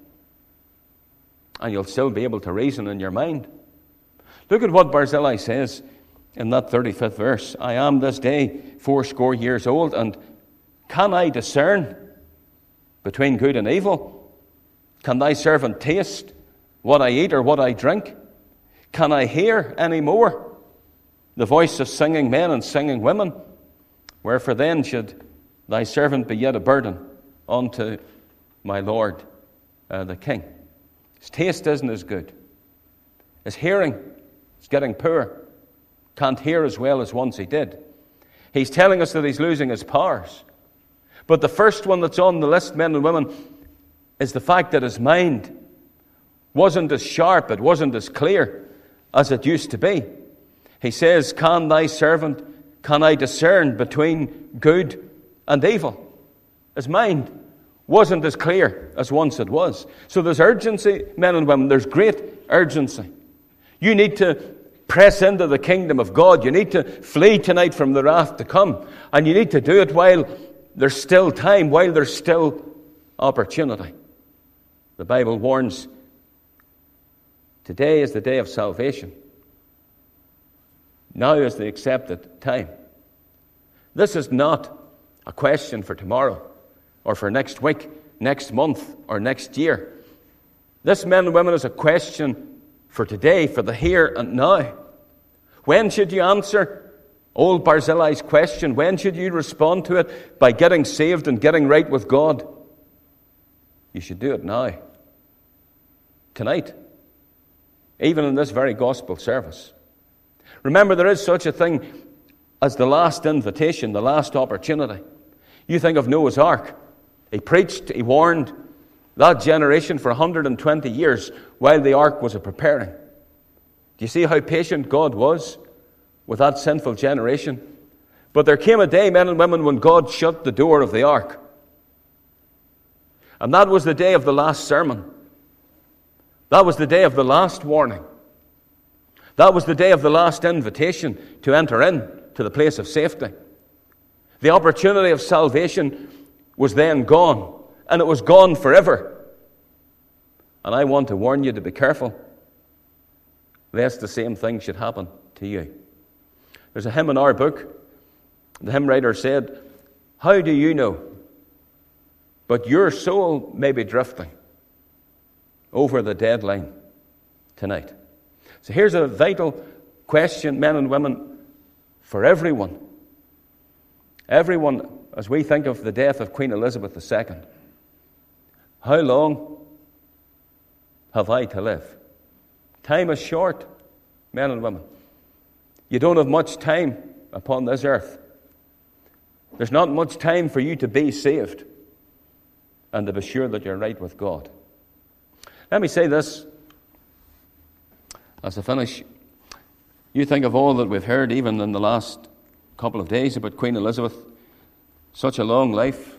and you'll still be able to reason in your mind. Look at what Barzillai says in that 35th verse. I am this day 80 years old, and can I discern between good and evil? Can thy servant taste what I eat or what I drink? Can I hear any more the voice of singing men and singing women? Wherefore then should thy servant be yet a burden unto my Lord the King? His taste isn't as good. His hearing is getting poor. Can't hear as well as once he did. He's telling us that he's losing his powers. But the first one that's on the list, men and women, is the fact that his mind wasn't as sharp, it wasn't as clear as it used to be. He says, can I discern between good and evil? His mind wasn't as clear as once it was. So there's urgency, men and women, there's great urgency. You need to press into the kingdom of God. You need to flee tonight from the wrath to come. And you need to do it while there's still time, while there's still opportunity. The Bible warns, today is the day of salvation. Now is the accepted time. This is not a question for tomorrow or for next week, next month, or next year. This, men and women, is a question for today, for the here and now. When should you answer old Barzillai's question? When should you respond to it? By getting saved and getting right with God. You should do it now. Tonight. Even in this very gospel service. Remember, there is such a thing as the last invitation, the last opportunity. You think of Noah's Ark. He preached, he warned that generation for 120 years while the ark was preparing. Do you see how patient God was with that sinful generation? But there came a day, men and women, when God shut the door of the ark. And that was the day of the last sermon. That was the day of the last warning. That was the day of the last invitation to enter in to the place of safety. The opportunity of salvation was then gone. And it was gone forever. And I want to warn you to be careful, lest the same thing should happen to you. There's a hymn in our book. The hymn writer said, how do you know? But your soul may be drifting over the deadline tonight. So here's a vital question, men and women, for everyone. Everyone, as we think of the death of Queen Elizabeth II. How long have I to live? Time is short, men and women. You don't have much time upon this earth. There's not much time for you to be saved and to be sure that you're right with God. Let me say this as I finish. You think of all that we've heard, even in the last couple of days, about Queen Elizabeth. Such a long life,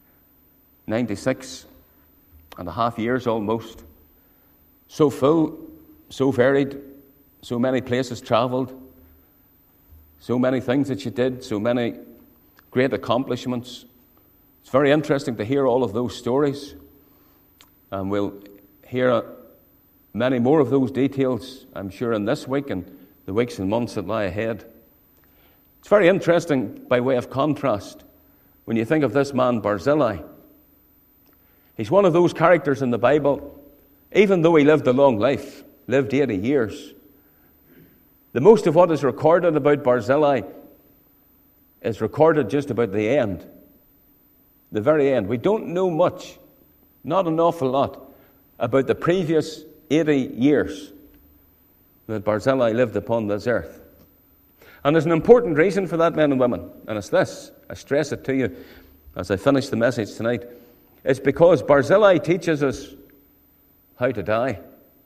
96 and a half years almost. So full so varied, so many places travelled, so many things that you did, so many great accomplishments. It's very interesting to hear all of those stories. And we'll hear many more of those details, I'm sure, in this week and the weeks and months that lie ahead. It's very interesting by way of contrast when you think of this man Barzillai. He's one of those characters in the Bible, even though he lived a long life, lived 80 years. The most of what is recorded about Barzillai is recorded just about the end, the very end. We don't know much, not an awful lot, about the previous 80 years that Barzillai lived upon this earth. And there's an important reason for that, men and women, and it's this. I stress it to you as I finish the message tonight. It's because Barzillai teaches us how to die.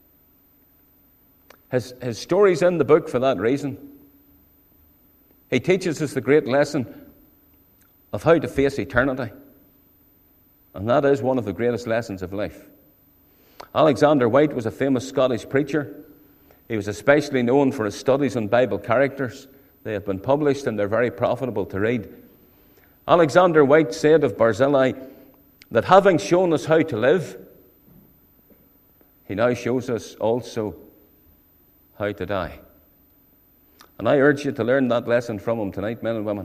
His story's in the book for that reason. He teaches us the great lesson of how to face eternity. And that is one of the greatest lessons of life. Alexander Whyte was a famous Scottish preacher. He was especially known for his studies on Bible characters. They have been published and they're very profitable to read. Alexander Whyte said of Barzillai that having shown us how to live, he now shows us also how to die. And I urge you to learn that lesson from him tonight, men and women.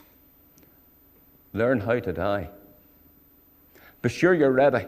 Learn how to die. Be sure you're ready.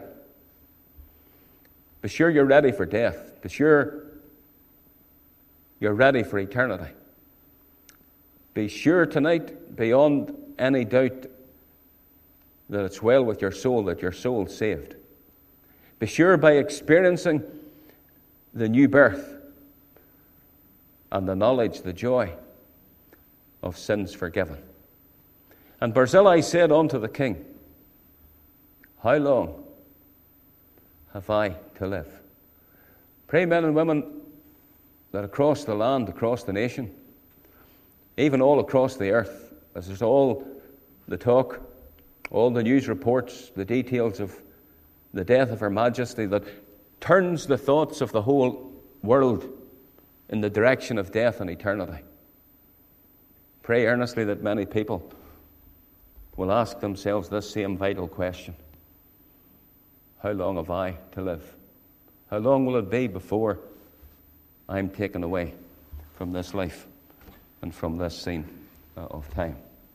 Be sure you're ready for death. Be sure you're ready for eternity. Be sure tonight, beyond any doubt, that it's well with your soul, that your soul's saved. Be sure by experiencing the new birth and the knowledge, the joy of sins forgiven. And Barzillai said unto the king, how long have I to live? Pray, men and women, that across the land, across the nation, even all across the earth, as there's all the talk, all the news reports, the details of the death of Her Majesty that turns the thoughts of the whole world in the direction of death and eternity. Pray earnestly that many people will ask themselves this same vital question. How long have I to live? How long will it be before I'm taken away from this life and from this scene of time?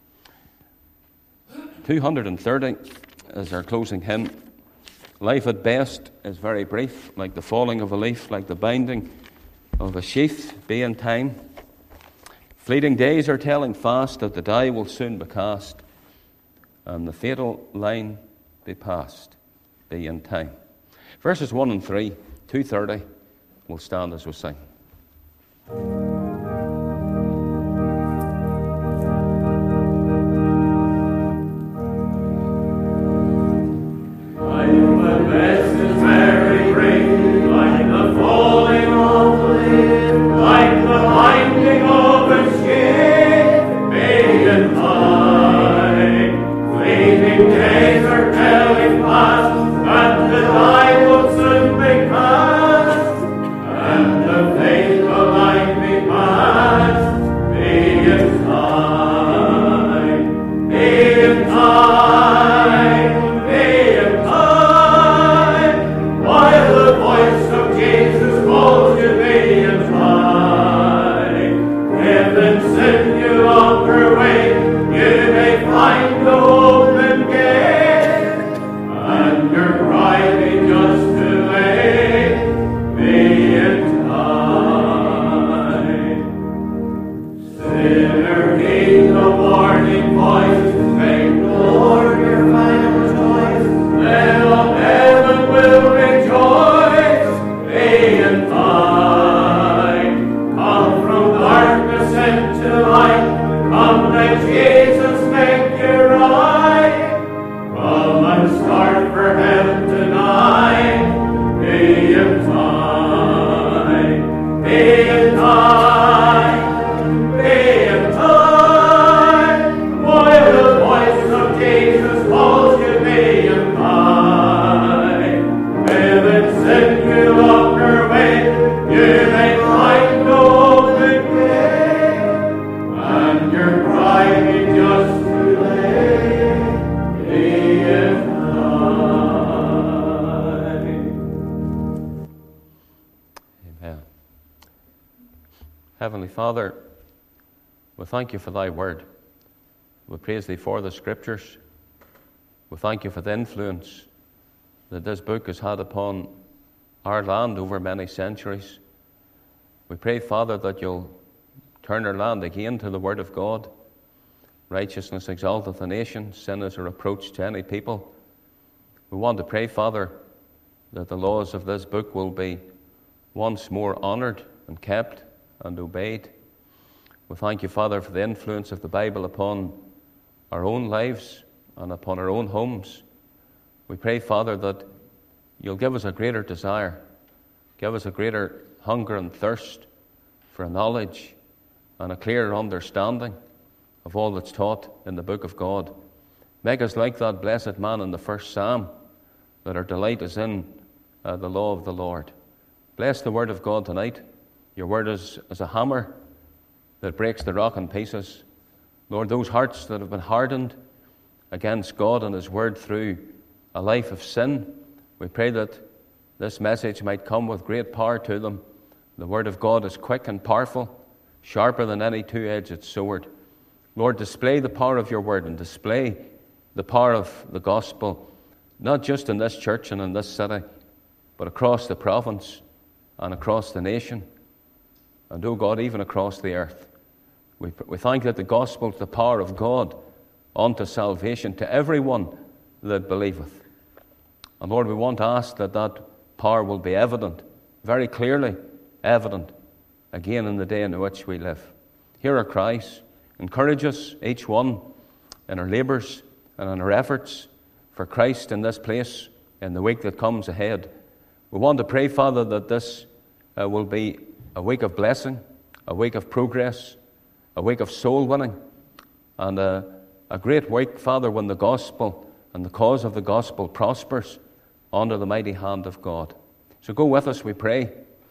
230 is our closing hymn. Life at best is very brief, like the falling of a leaf, like the binding of a sheath, be in time. Fleeting days are telling fast that the die will soon be cast, and the fatal line be passed, be in time. Verses 1 and 3, 230, will stand as we sing. And the faithful light Heavenly Father, we thank you for thy word. We praise thee for the scriptures. We thank you for the influence that this book has had upon our land over many centuries. We pray, Father, that you'll turn our land again to the word of God. Righteousness exalteth a nation, sin is a reproach to any people. We want to pray, Father, that the laws of this book will be once more honoured and kept and obeyed. We thank you, Father, for the influence of the Bible upon our own lives and upon our own homes. We pray, Father, that you'll give us a greater desire, give us a greater hunger and thirst for knowledge and a clearer understanding of all that's taught in the book of God. Make us like that blessed man in the first Psalm, that our delight is in the law of the Lord. Bless the word of God tonight. Your word is as a hammer that breaks the rock in pieces. Lord, those hearts that have been hardened against God and his word through a life of sin, we pray that this message might come with great power to them. The word of God is quick and powerful, sharper than any two-edged sword. Lord, display the power of your word and display the power of the gospel, not just in this church and in this city, but across the province and across the nation, and, oh God, even across the earth. We thank that the gospel is the power of God unto salvation to everyone that believeth. And Lord, we want to ask that that power will be evident, very clearly evident, again in the day in which we live. Hear our cries. Encourage us, each one, in our labours and in our efforts for Christ in this place in the week that comes ahead. We want to pray, Father, that this will be a week of blessing, a week of progress, a week of soul winning, and a great week, Father, when the gospel and the cause of the gospel prospers under the mighty hand of God. So go with us, we pray.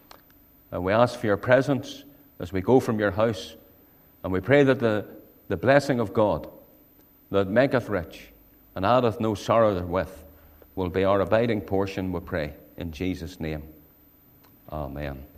We ask for your presence as we go from your house. And we pray that the blessing of God that maketh rich and addeth no sorrow therewith will be our abiding portion, we pray, in Jesus' name. Amen.